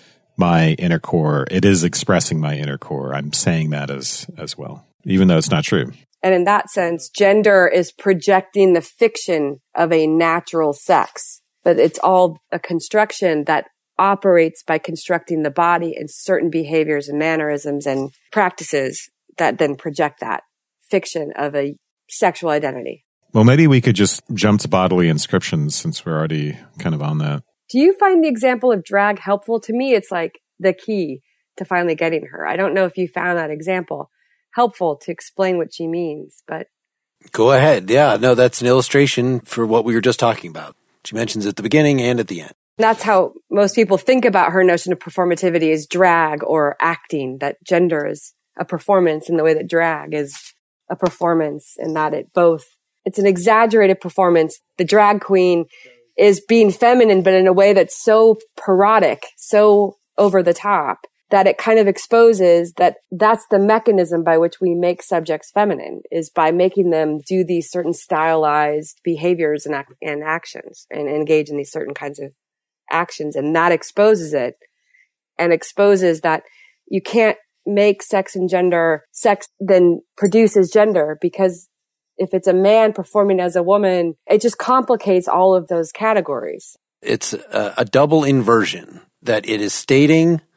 my inner core. It is expressing my inner core. I'm saying that as well, even though it's not true. And in that sense, gender is projecting the fiction of a natural sex, but it's all a construction that operates by constructing the body and certain behaviors and mannerisms and practices that then project that fiction of a sexual identity. Well, maybe we could just jump to bodily inscriptions since we're already kind of on that. Do you find the example of drag helpful? To me, it's like the key to finally getting her. I don't know if you found that example helpful to explain what she means, but... Go ahead. Yeah, no, that's an illustration for what we were just talking about. She mentions at the beginning and at the end. That's how most people think about her notion of performativity is drag or acting, that gender is a performance in the way that drag is a performance, and that it's an exaggerated performance. The drag queen is being feminine, but in a way that's so parodic, so over the top, that it kind of exposes that that's the mechanism by which we make subjects feminine, is by making them do these certain stylized behaviors and actions and engage in these certain kinds of actions. And that exposes it and exposes that you can't make sex and gender, sex then produces gender, because if it's a man performing as a woman, it just complicates all of those categories. It's a double inversion, that it is stating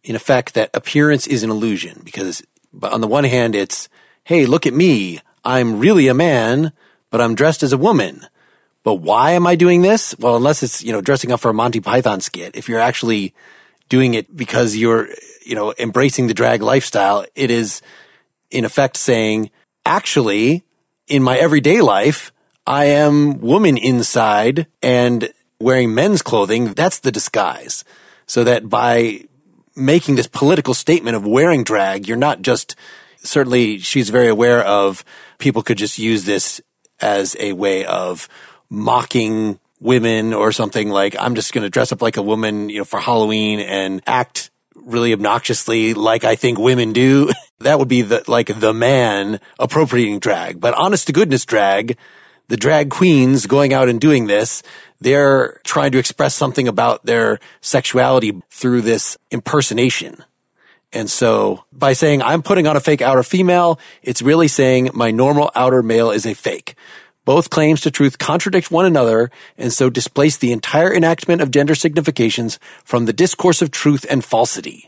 in effect, that appearance is an illusion because on the one hand, it's, hey, look at me. I'm really a man, but I'm dressed as a woman. But why am I doing this? Well, unless it's, dressing up for a Monty Python skit, if you're actually doing it because you're, embracing the drag lifestyle, it is in effect saying, actually, in my everyday life, I am woman inside and wearing men's clothing. That's the disguise. So that by making this political statement of wearing drag, you're not just, certainly she's very aware of people could just use this as a way of mocking women or something like, I'm just going to dress up like a woman, for Halloween and act really obnoxiously like I think women do. That would be the man appropriating drag. But honest to goodness drag, the drag queens going out and doing this, they're trying to express something about their sexuality through this impersonation. And so by saying I'm putting on a fake outer female, it's really saying my normal outer male is a fake. Both claims to truth contradict one another and so displace the entire enactment of gender significations from the discourse of truth and falsity.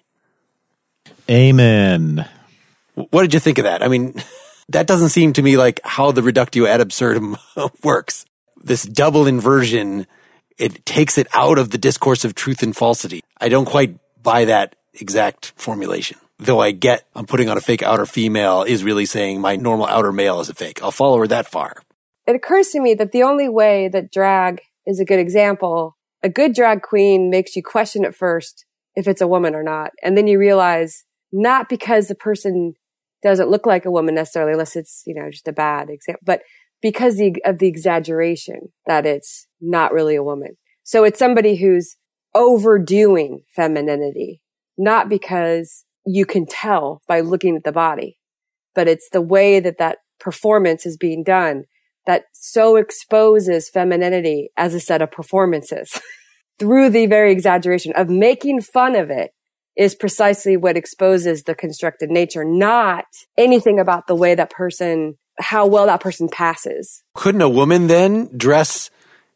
Amen. What did you think of that? I mean, that doesn't seem to me like how the reductio ad absurdum works. This double inversion, it takes it out of the discourse of truth and falsity. I don't quite buy that exact formulation. Though I get I'm putting on a fake outer female is really saying my normal outer male is a fake. I'll follow her that far. It occurs to me that the only way that drag is a good example, a good drag queen makes you question at first if it's a woman or not. And then you realize not because the person doesn't look like a woman necessarily, unless it's, just a bad example, but because of the exaggeration that it's not really a woman. So it's somebody who's overdoing femininity, not because you can tell by looking at the body, but it's the way that performance is being done that so exposes femininity as a set of performances through the very exaggeration of making fun of it is precisely what exposes the constructed nature, not anything about the way that person, how well that person passes. Couldn't a woman then dress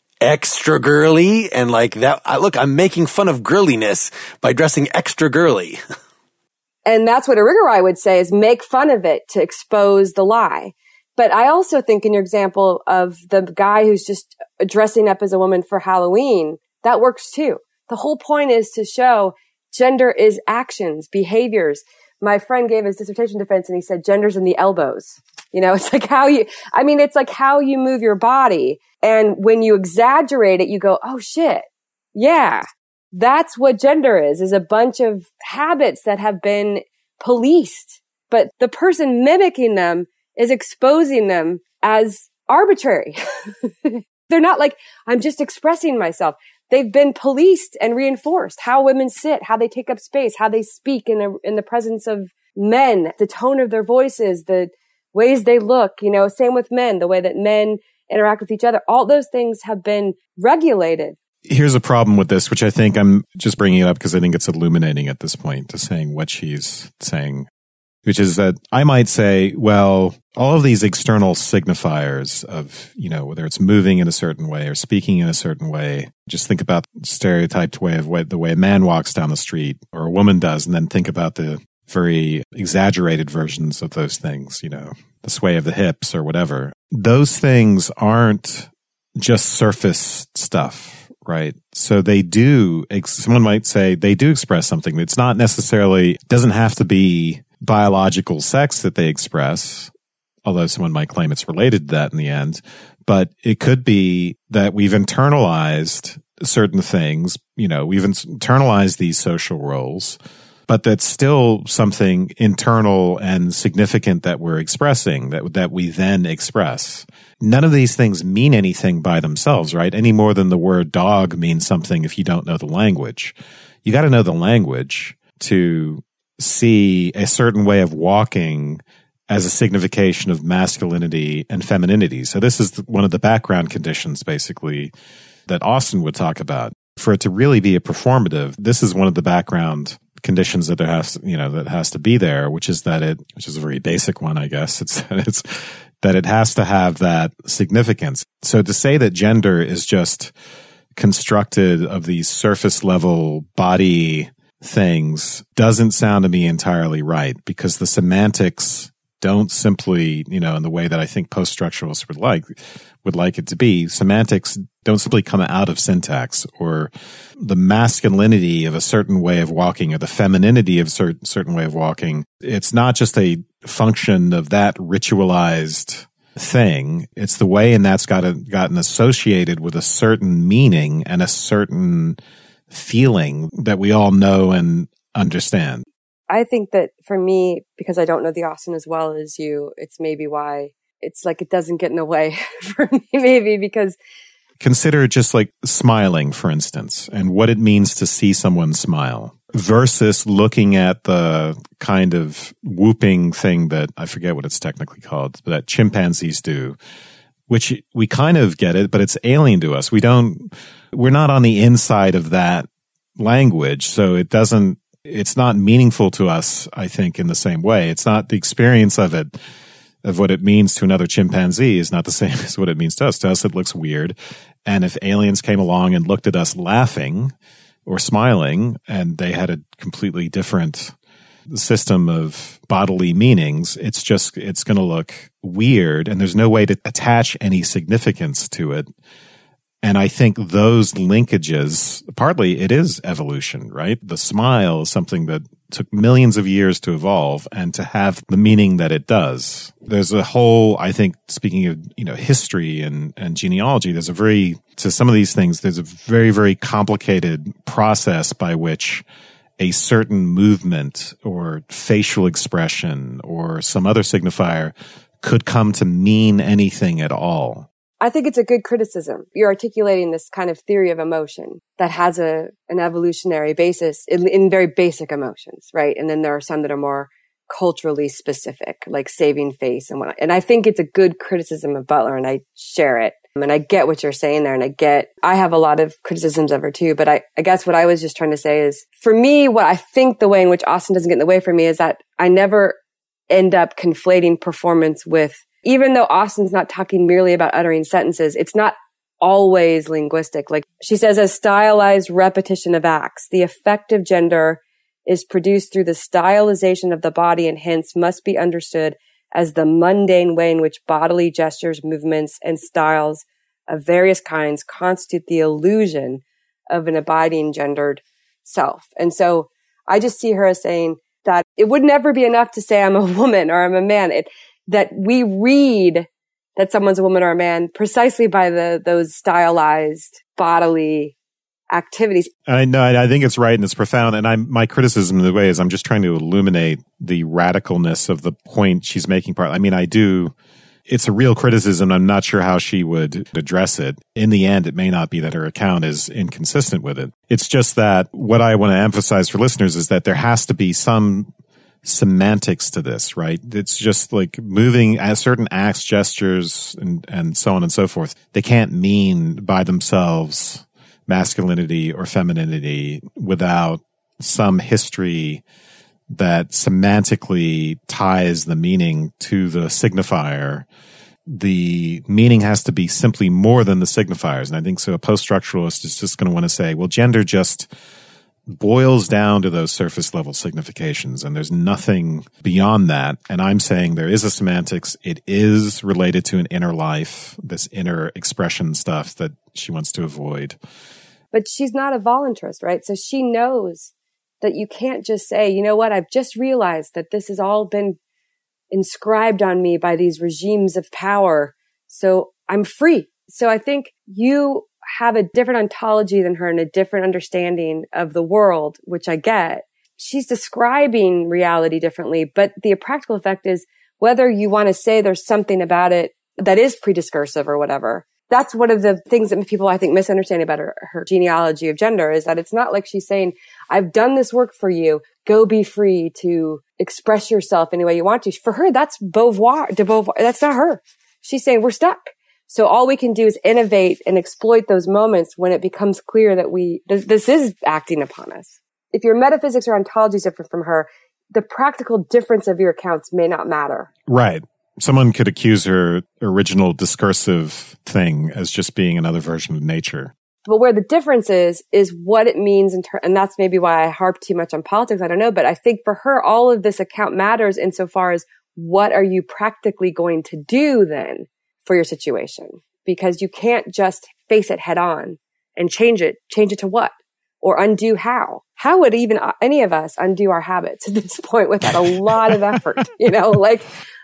extra girly and like that? Look, I'm making fun of girliness by dressing extra girly. And that's what Irigaray would say is make fun of it to expose the lie. But I also think in your example of the guy who's just dressing up as a woman for Halloween, that works too. The whole point is to show gender is actions, behaviors. My friend gave his dissertation defense and he said gender's in the elbows. It's like it's like how you move your body. And when you exaggerate it, you go, oh shit. Yeah. That's what gender is a bunch of habits that have been policed, but the person mimicking them is exposing them as arbitrary. They're not like, I'm just expressing myself. They've been policed and reinforced. How women sit, how they take up space, how they speak in the presence of men, the tone of their voices, the ways they look, same with men, the way that men interact with each other. All those things have been regulated. Here's a problem with this, which I think I'm just bringing it up because I think it's illuminating at this point to saying what she's saying, which is that I might say, well, all of these external signifiers of, whether it's moving in a certain way or speaking in a certain way, just think about the stereotyped way of the way a man walks down the street or a woman does, and then think about the very exaggerated versions of those things, the sway of the hips or whatever. Those things aren't just surface stuff, right? So they do, someone might say they do express something. It's not necessarily, doesn't have to be biological sex that they express, although someone might claim it's related to that in the end. But it could be that we've internalized certain things, we've internalized these social roles, but that's still something internal and significant that we're expressing, that we then express. None of these things mean anything by themselves, right? Any more than the word dog means something if you don't know the language. You got to know the language to see a certain way of walking as a signification of masculinity and femininity. So this is one of the background conditions, basically, that Austin would talk about. For it to really be a performative, this is one of the background conditions that there has to, that has to be there, which is a very basic one, I guess. It's that it has to have that significance. So to say that gender is just constructed of these surface level body things doesn't sound to me entirely right, because the semantics don't simply, in the way that I think post-structuralists would like it to be, semantics don't simply come out of syntax, or the masculinity of a certain way of walking or the femininity of a certain way of walking. It's not just a function of that ritualized thing. It's the way in that's gotten associated with a certain meaning and a certain feeling that we all know and understand. I think that for me, because I don't know the Austen as well as you, it's maybe why it's like it doesn't get in the way for me, maybe because... Consider just like smiling, for instance, and what it means to see someone smile versus looking at the kind of whooping thing that, I forget what it's technically called, but that chimpanzees do, which we kind of get it, but it's alien to us. We're not on the inside of that language, so it's not meaningful to us, I think, in the same way. It's not the experience of it, of what it means to another chimpanzee is not the same as what it means to us. To us, it looks weird. And if aliens came along and looked at us laughing or smiling, and they had a completely different system of bodily meanings, it's going to look weird, and there's no way to attach any significance to it. And I think those linkages, partly it is evolution, right? The smile is something that took millions of years to evolve and to have the meaning that it does. There's a whole, I think, speaking of, history and genealogy, to some of these things, there's a very, very complicated process by which a certain movement or facial expression or some other signifier could come to mean anything at all. I think it's a good criticism. You're articulating this kind of theory of emotion that has an evolutionary basis in very basic emotions, right? And then there are some that are more culturally specific, like saving face and whatnot. And I think it's a good criticism of Butler, and I share it. And I get what you're saying there, and I have a lot of criticisms of her too. But I guess what I was just trying to say is, for me, what I think the way in which Austen doesn't get in the way for me is that I never end up conflating performance with, even though Austen's not talking merely about uttering sentences, it's not always linguistic. Like she says, a stylized repetition of acts. The effect of gender is produced through the stylization of the body, and hence must be understood as the mundane way in which bodily gestures, movements, and styles of various kinds constitute the illusion of an abiding gendered self. And so I just see her as saying that it would never be enough to say I'm a woman or I'm a man. That we read that someone's a woman or a man precisely by those stylized bodily activities. I know, I think it's right and it's profound. And my criticism in the way is I'm just trying to illuminate the radicalness of the point she's making. It's a real criticism. I'm not sure how she would address it. In the end, it may not be that her account is inconsistent with it. It's just that what I want to emphasize for listeners is that there has to be some semantics to this, right? It's just like moving as certain acts, gestures, and so on and so forth. They can't mean by themselves masculinity or femininity without some history that semantically ties the meaning to the signifier. The meaning has to be simply more than the signifiers. And I think so a post-structuralist is just going to want to say, well, gender just boils down to those surface level significations, and there's nothing beyond that. And I'm saying there is a semantics. It is related to an inner life, this inner expression stuff that she wants to avoid. But she's not a voluntarist, right? So she knows that you can't just say, you know what, I've just realized that this has all been inscribed on me by these regimes of power, so I'm free. So I think you have a different ontology than her and a different understanding of the world, which I get. She's describing reality differently, but the practical effect is whether you want to say there's something about it that is prediscursive or whatever. That's one of the things that people, I think, misunderstand about her genealogy of gender, is that it's not like she's saying, I've done this work for you. Go be free to express yourself any way you want to. For her, that's de Beauvoir. That's not her. She's saying we're stuck. So all we can do is innovate and exploit those moments when it becomes clear that this is acting upon us. If your metaphysics or ontology is different from her, the practical difference of your accounts may not matter. Right. Someone could accuse her original discursive thing as just being another version of nature. But where the difference is what it means and that's maybe why I harp too much on politics. I don't know. But I think for her, all of this account matters insofar as what are you practically going to do then for your situation? Because you can't just face it head on and change it. Change it to what? Or undo how? How would even any of us undo our habits at this point without a lot of effort? Like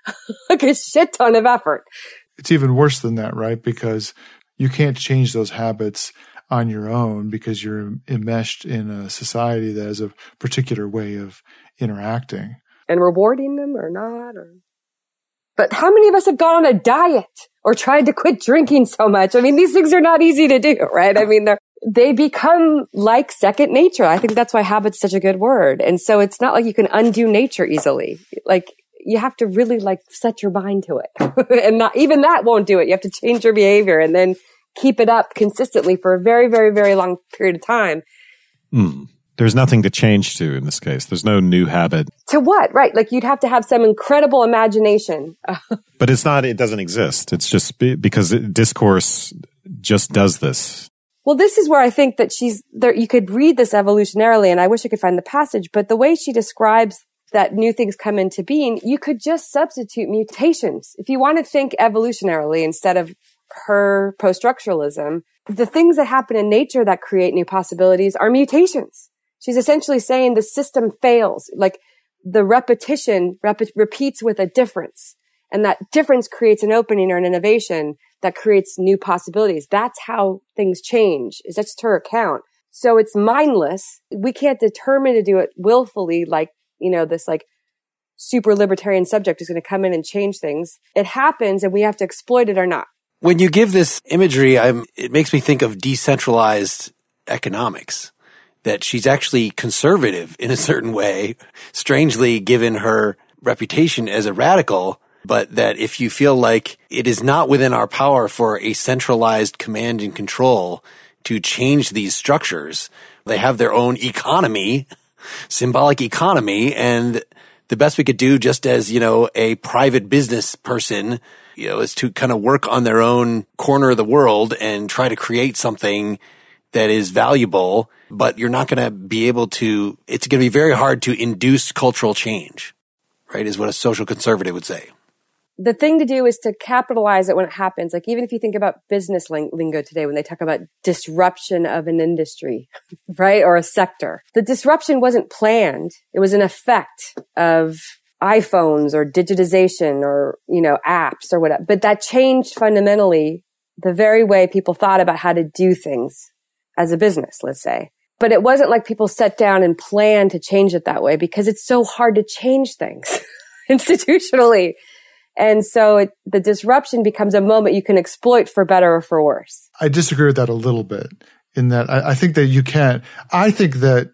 a shit ton of effort. It's even worse than that, right? Because you can't change those habits on your own because you're enmeshed in a society that has a particular way of interacting. And rewarding them or not. But how many of us have gone on a diet or tried to quit drinking so much? I mean, these things are not easy to do, right? I mean, they become like second nature. I think that's why habit's such a good word. And so it's not like you can undo nature easily. Like you have to really set your mind to it. And not even that won't do it. You have to change your behavior and then keep it up consistently for a very, very, very long period of time. There's nothing to change to in this case. There's no new habit. To what? Right. Like you'd have to have some incredible imagination. But it doesn't exist. It's just because discourse just does this. Well, this is where I think that she's there. You could read this evolutionarily, and I wish I could find the passage, but the way she describes that new things come into being, you could just substitute mutations. If you want to think evolutionarily instead of her post-structuralism, the things that happen in nature that create new possibilities are mutations. She's essentially saying the system fails. Like the repetition repeats with a difference. And that difference creates an opening or an innovation that creates new possibilities. That's how things change. That's just her account. So it's mindless. We can't determine to do it willfully, this super libertarian subject is going to come in and change things. It happens and we have to exploit it or not. When you give this imagery, it makes me think of decentralized economics, that she's actually conservative in a certain way, strangely given her reputation as a radical, but that if you feel like it is not within our power for a centralized command and control to change these structures, they have their own economy, symbolic economy, and the best we could do just as, a private business person, is to kind of work on their own corner of the world and try to create something that is valuable, but you're not going to be able to, it's going to be very hard to induce cultural change, right, is what a social conservative would say. The thing to do is to capitalize it when it happens. Like even if you think about business lingo today, when they talk about disruption of an industry, right? Or a sector, the disruption wasn't planned. It was an effect of iPhones or digitization or, apps or whatever. But that changed fundamentally the very way people thought about how to do things as a business, let's say. But it wasn't like people sat down and planned to change it that way because it's so hard to change things institutionally. And so the disruption becomes a moment you can exploit for better or for worse. I disagree with that a little bit in that I think that you can't. I think that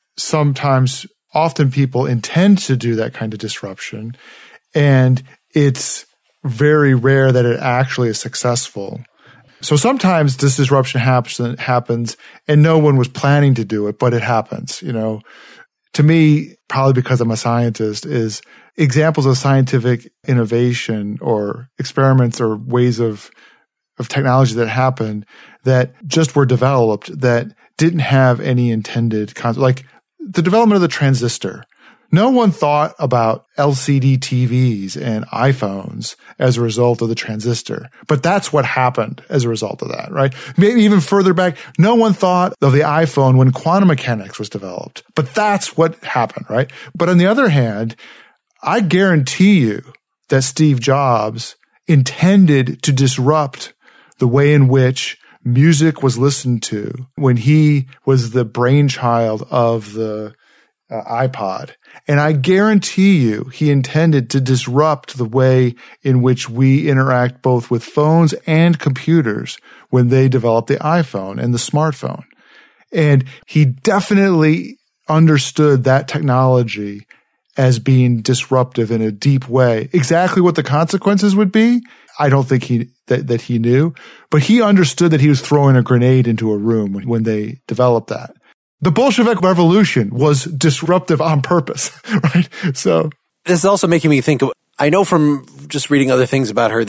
often people intend to do that kind of disruption, and it's very rare that it actually is successful. So sometimes this disruption happens and no one was planning to do it, but it happens. To me, probably because I'm a scientist, is examples of scientific innovation or experiments or ways of technology that happened that just were developed that didn't have any intended concept. Like the development of the transistor. No one thought about LCD TVs and iPhones as a result of the transistor, but that's what happened as a result of that, right? Maybe even further back, no one thought of the iPhone when quantum mechanics was developed, but that's what happened, right? But on the other hand, I guarantee you that Steve Jobs intended to disrupt the way in which music was listened to when he was the brainchild of the iPod. And I guarantee you he intended to disrupt the way in which we interact both with phones and computers when they developed the iPhone and the smartphone. And he definitely understood that technology as being disruptive in a deep way. Exactly what the consequences would be, I don't think that he knew, but he understood that he was throwing a grenade into a room when they developed that. The Bolshevik Revolution was disruptive on purpose, right? So this is also making me think of, I know from just reading other things about her that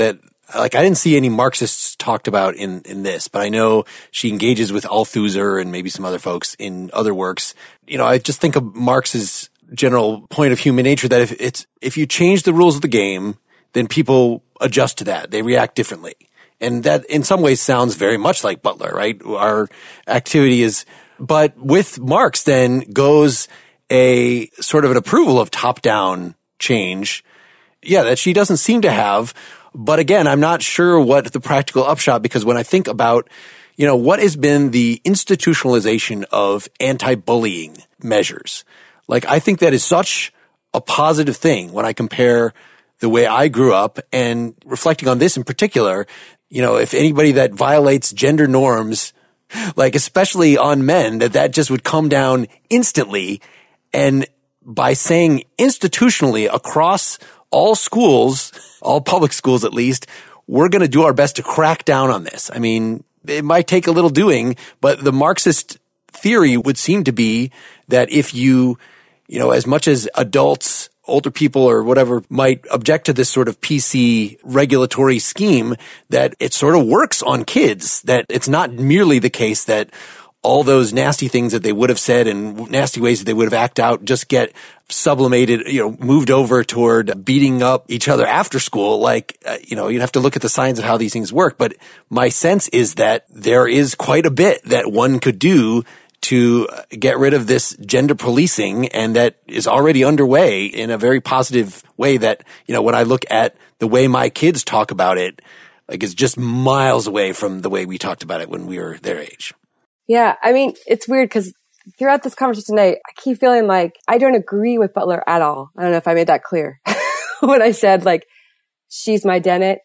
I didn't see any Marxists talked about in this, but I know she engages with Althusser and maybe some other folks in other works. I just think of Marx's general point of human nature that if you change the rules of the game, then people adjust to that. They react differently. And that in some ways sounds very much like Butler, right? Our activity but with Marx then goes a sort of an approval of top-down change. Yeah, that she doesn't seem to have. But again, I'm not sure what the practical upshot, because when I think about, what has been the institutionalization of anti-bullying measures, I think that is such a positive thing when I compare the way I grew up and reflecting on this in particular. If anybody that violates gender norms, especially on men, that just would come down instantly. And by saying institutionally across all schools, all public schools at least, we're going to do our best to crack down on this. I mean, it might take a little doing, but the Marxist theory would seem to be that if you, as much as adults, older people or whatever might object to this sort of PC regulatory scheme, that it sort of works on kids, that it's not merely the case that all those nasty things that they would have said and nasty ways that they would have acted out just get sublimated, moved over toward beating up each other after school. You'd have to look at the science of how these things work. But my sense is that there is quite a bit that one could do to get rid of this gender policing, and that is already underway in a very positive way that, when I look at the way my kids talk about it, it's just miles away from the way we talked about it when we were their age. Yeah. I mean, it's weird because throughout this conversation tonight, I keep feeling like I don't agree with Butler at all. I don't know if I made that clear when I said she's my Dennett,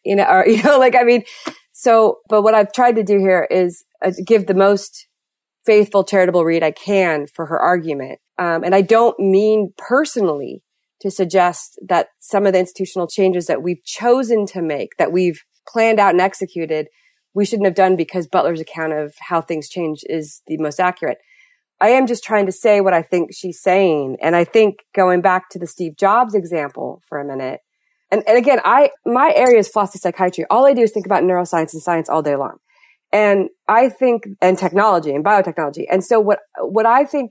but what I've tried to do here is give the most faithful, charitable read I can for her argument. And I don't mean personally to suggest that some of the institutional changes that we've chosen to make, that we've planned out and executed, we shouldn't have done because Butler's account of how things change is the most accurate. I am just trying to say what I think she's saying. And I think going back to the Steve Jobs example for a minute, and again, my area is philosophy psychiatry. All I do is think about neuroscience and science all day long. And I think, and technology and biotechnology. And so what I think,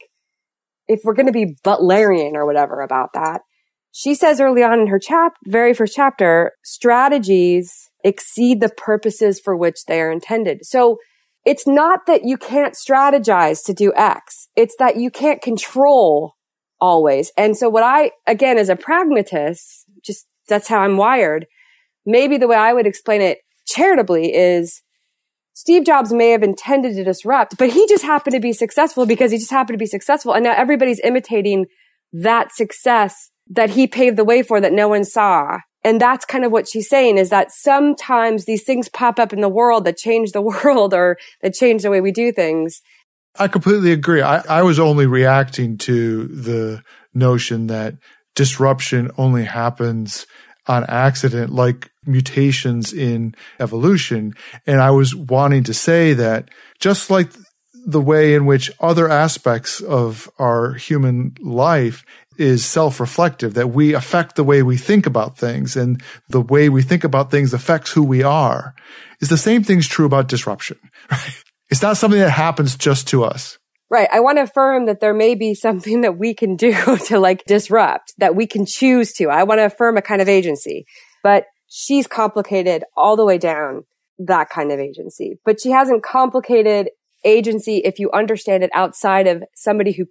if we're going to be Butlerian or whatever about that, she says early on in her very first chapter, strategies exceed the purposes for which they are intended. So it's not that you can't strategize to do X. It's that you can't control always. And so again, as a pragmatist, just that's how I'm wired. Maybe the way I would explain it charitably is Steve Jobs may have intended to disrupt, but he just happened to be successful because he just happened to be successful. And now everybody's imitating that success that he paved the way for that no one saw. And that's kind of what she's saying, is that sometimes these things pop up in the world that change the world or that change the way we do things. I completely agree. I was only reacting to the notion that disruption only happens on accident, like mutations in evolution. And I was wanting to say that just like the way in which other aspects of our human life is self-reflective, that we affect the way we think about things, and the way we think about things affects who we are, is the same thing's true about disruption, right? It's not something that happens just to us. Right. I want to affirm that there may be something that we can do to disrupt, that we can choose to. I want to affirm a kind of agency, but she's complicated all the way down that kind of agency. But she hasn't complicated agency if you understand it outside of somebody who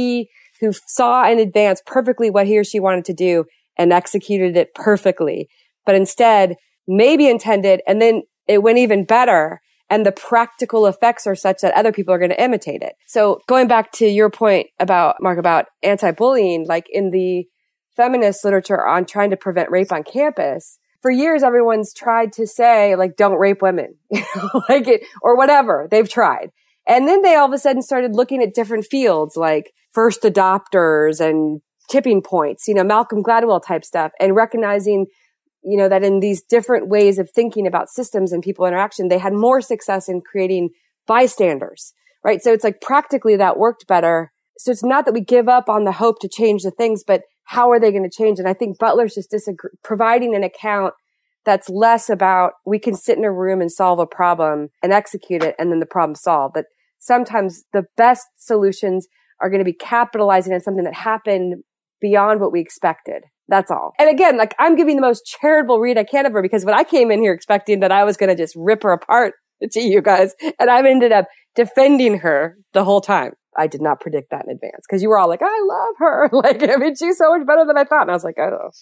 saw in advance perfectly what he or she wanted to do and executed it perfectly, but instead maybe intended, and then it went even better. And the practical effects are such that other people are going to imitate it. So going back to your point about, Mark, about anti-bullying, in the feminist literature on trying to prevent rape on campus, for years, everyone's tried to say, don't rape women, or whatever. They've tried. And then they all of a sudden started looking at different fields, like first adopters and tipping points, Malcolm Gladwell type stuff, and recognizing that in these different ways of thinking about systems and people interaction, they had more success in creating bystanders, right? So it's practically that worked better. So it's not that we give up on the hope to change the things, but how are they going to change? And I think Butler's just providing an account that's less about we can sit in a room and solve a problem and execute it and then the problem's solved. But sometimes the best solutions are going to be capitalizing on something that happened beyond what we expected. That's all. And again, like I'm giving the most charitable read I can of her because when I came in here expecting that I was going to just rip her apart to you guys, and I've ended up defending her the whole time. I did not predict that in advance because you were all like, I love her. Like, I mean, she's so much better than I thought. And I was like, oh.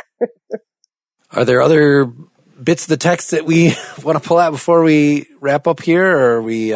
Are there other bits of the text that we want to pull out before we wrap up here? Or are we,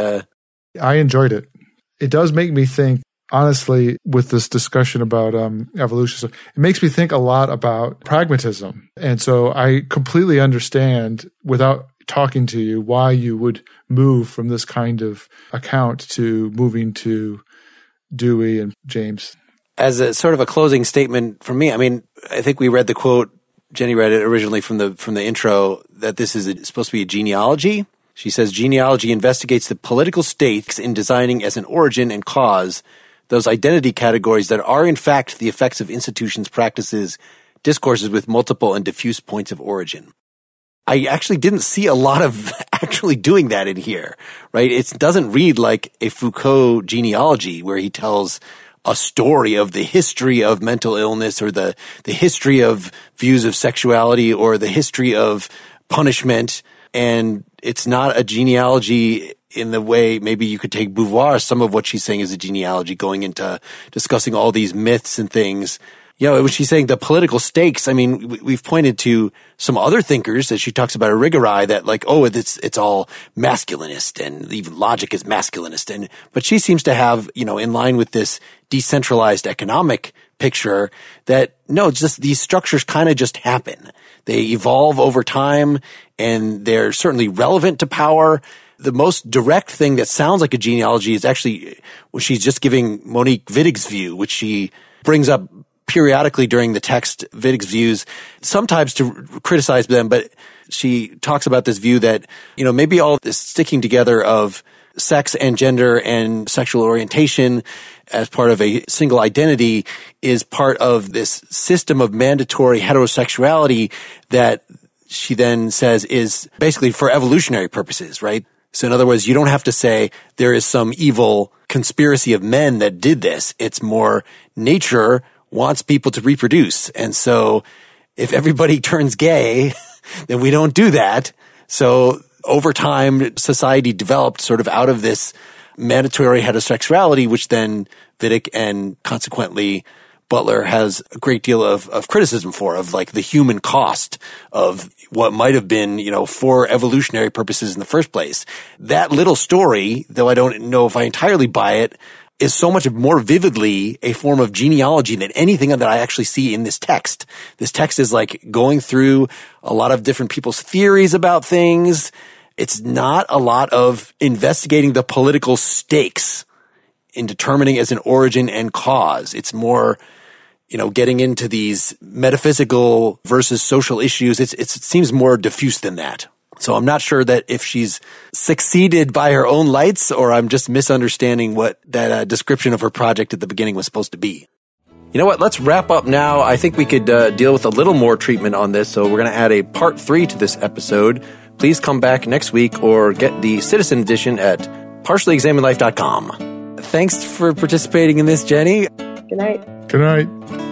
I enjoyed it. It does make me think, honestly, with this discussion about evolution, so it makes me think a lot about pragmatism. And so I completely understand, without talking to you, why you would move from this kind of account to moving to Dewey and James. As a sort of a closing statement from me, I mean, I think we read the quote, Jenny read it originally from the intro, that this is supposed to be a genealogy. She says, genealogy investigates the political stakes in designing as an origin and cause those identity categories that are in fact the effects of institutions, practices, discourses with multiple and diffuse points of origin. I actually didn't see a lot of actually doing that in here, right? It doesn't read like a Foucault genealogy where he tells a story of the history of mental illness or the history of views of sexuality or the history of punishment. And it's not a genealogy in the way maybe you could take Beauvoir. Some of what she's saying is a genealogy going into discussing all these myths and things. You know, when she's saying the political stakes, I mean, we've pointed to some other thinkers that she talks about, Irigaray, that like, oh, it's all masculinist and even logic is masculinist. But she seems to have, you know, in line with this decentralized economic picture that no, just these structures kind of just happen. They evolve over time and they're certainly relevant to power. The most direct thing that sounds like a genealogy is actually when she's just giving Monique Wittig's view, which she brings up periodically during the text, Wittig's views, sometimes to criticize them, but she talks about this view that, you know, maybe all this sticking together of sex and gender and sexual orientation as part of a single identity is part of this system of mandatory heterosexuality that she then says is basically for evolutionary purposes, right? So in other words, you don't have to say there is some evil conspiracy of men that did this. It's more nature wants people to reproduce. And so if everybody turns gay, then we don't do that. So over time, society developed sort of out of this mandatory heterosexuality, which then Wittig and consequently Butler has a great deal of criticism for, of like the human cost of what might have been, you know, for evolutionary purposes in the first place. That little story, though I don't know if I entirely buy it, is so much more vividly a form of genealogy than anything that I actually see in this text. This text is like going through a lot of different people's theories about things. It's not a lot of investigating the political stakes in determining as an origin and cause. It's more, you know, getting into these metaphysical versus social issues. It seems more diffuse than that. So I'm not sure that if she's succeeded by her own lights or I'm just misunderstanding what that description of her project at the beginning was supposed to be. You know what? Let's wrap up now. I think we could deal with a little more treatment on this. So we're going to add a part 3 to this episode. Please come back next week or get the Citizen edition at partiallyexaminedlife.com. Thanks for participating in this, Jenny. Good night. Good night.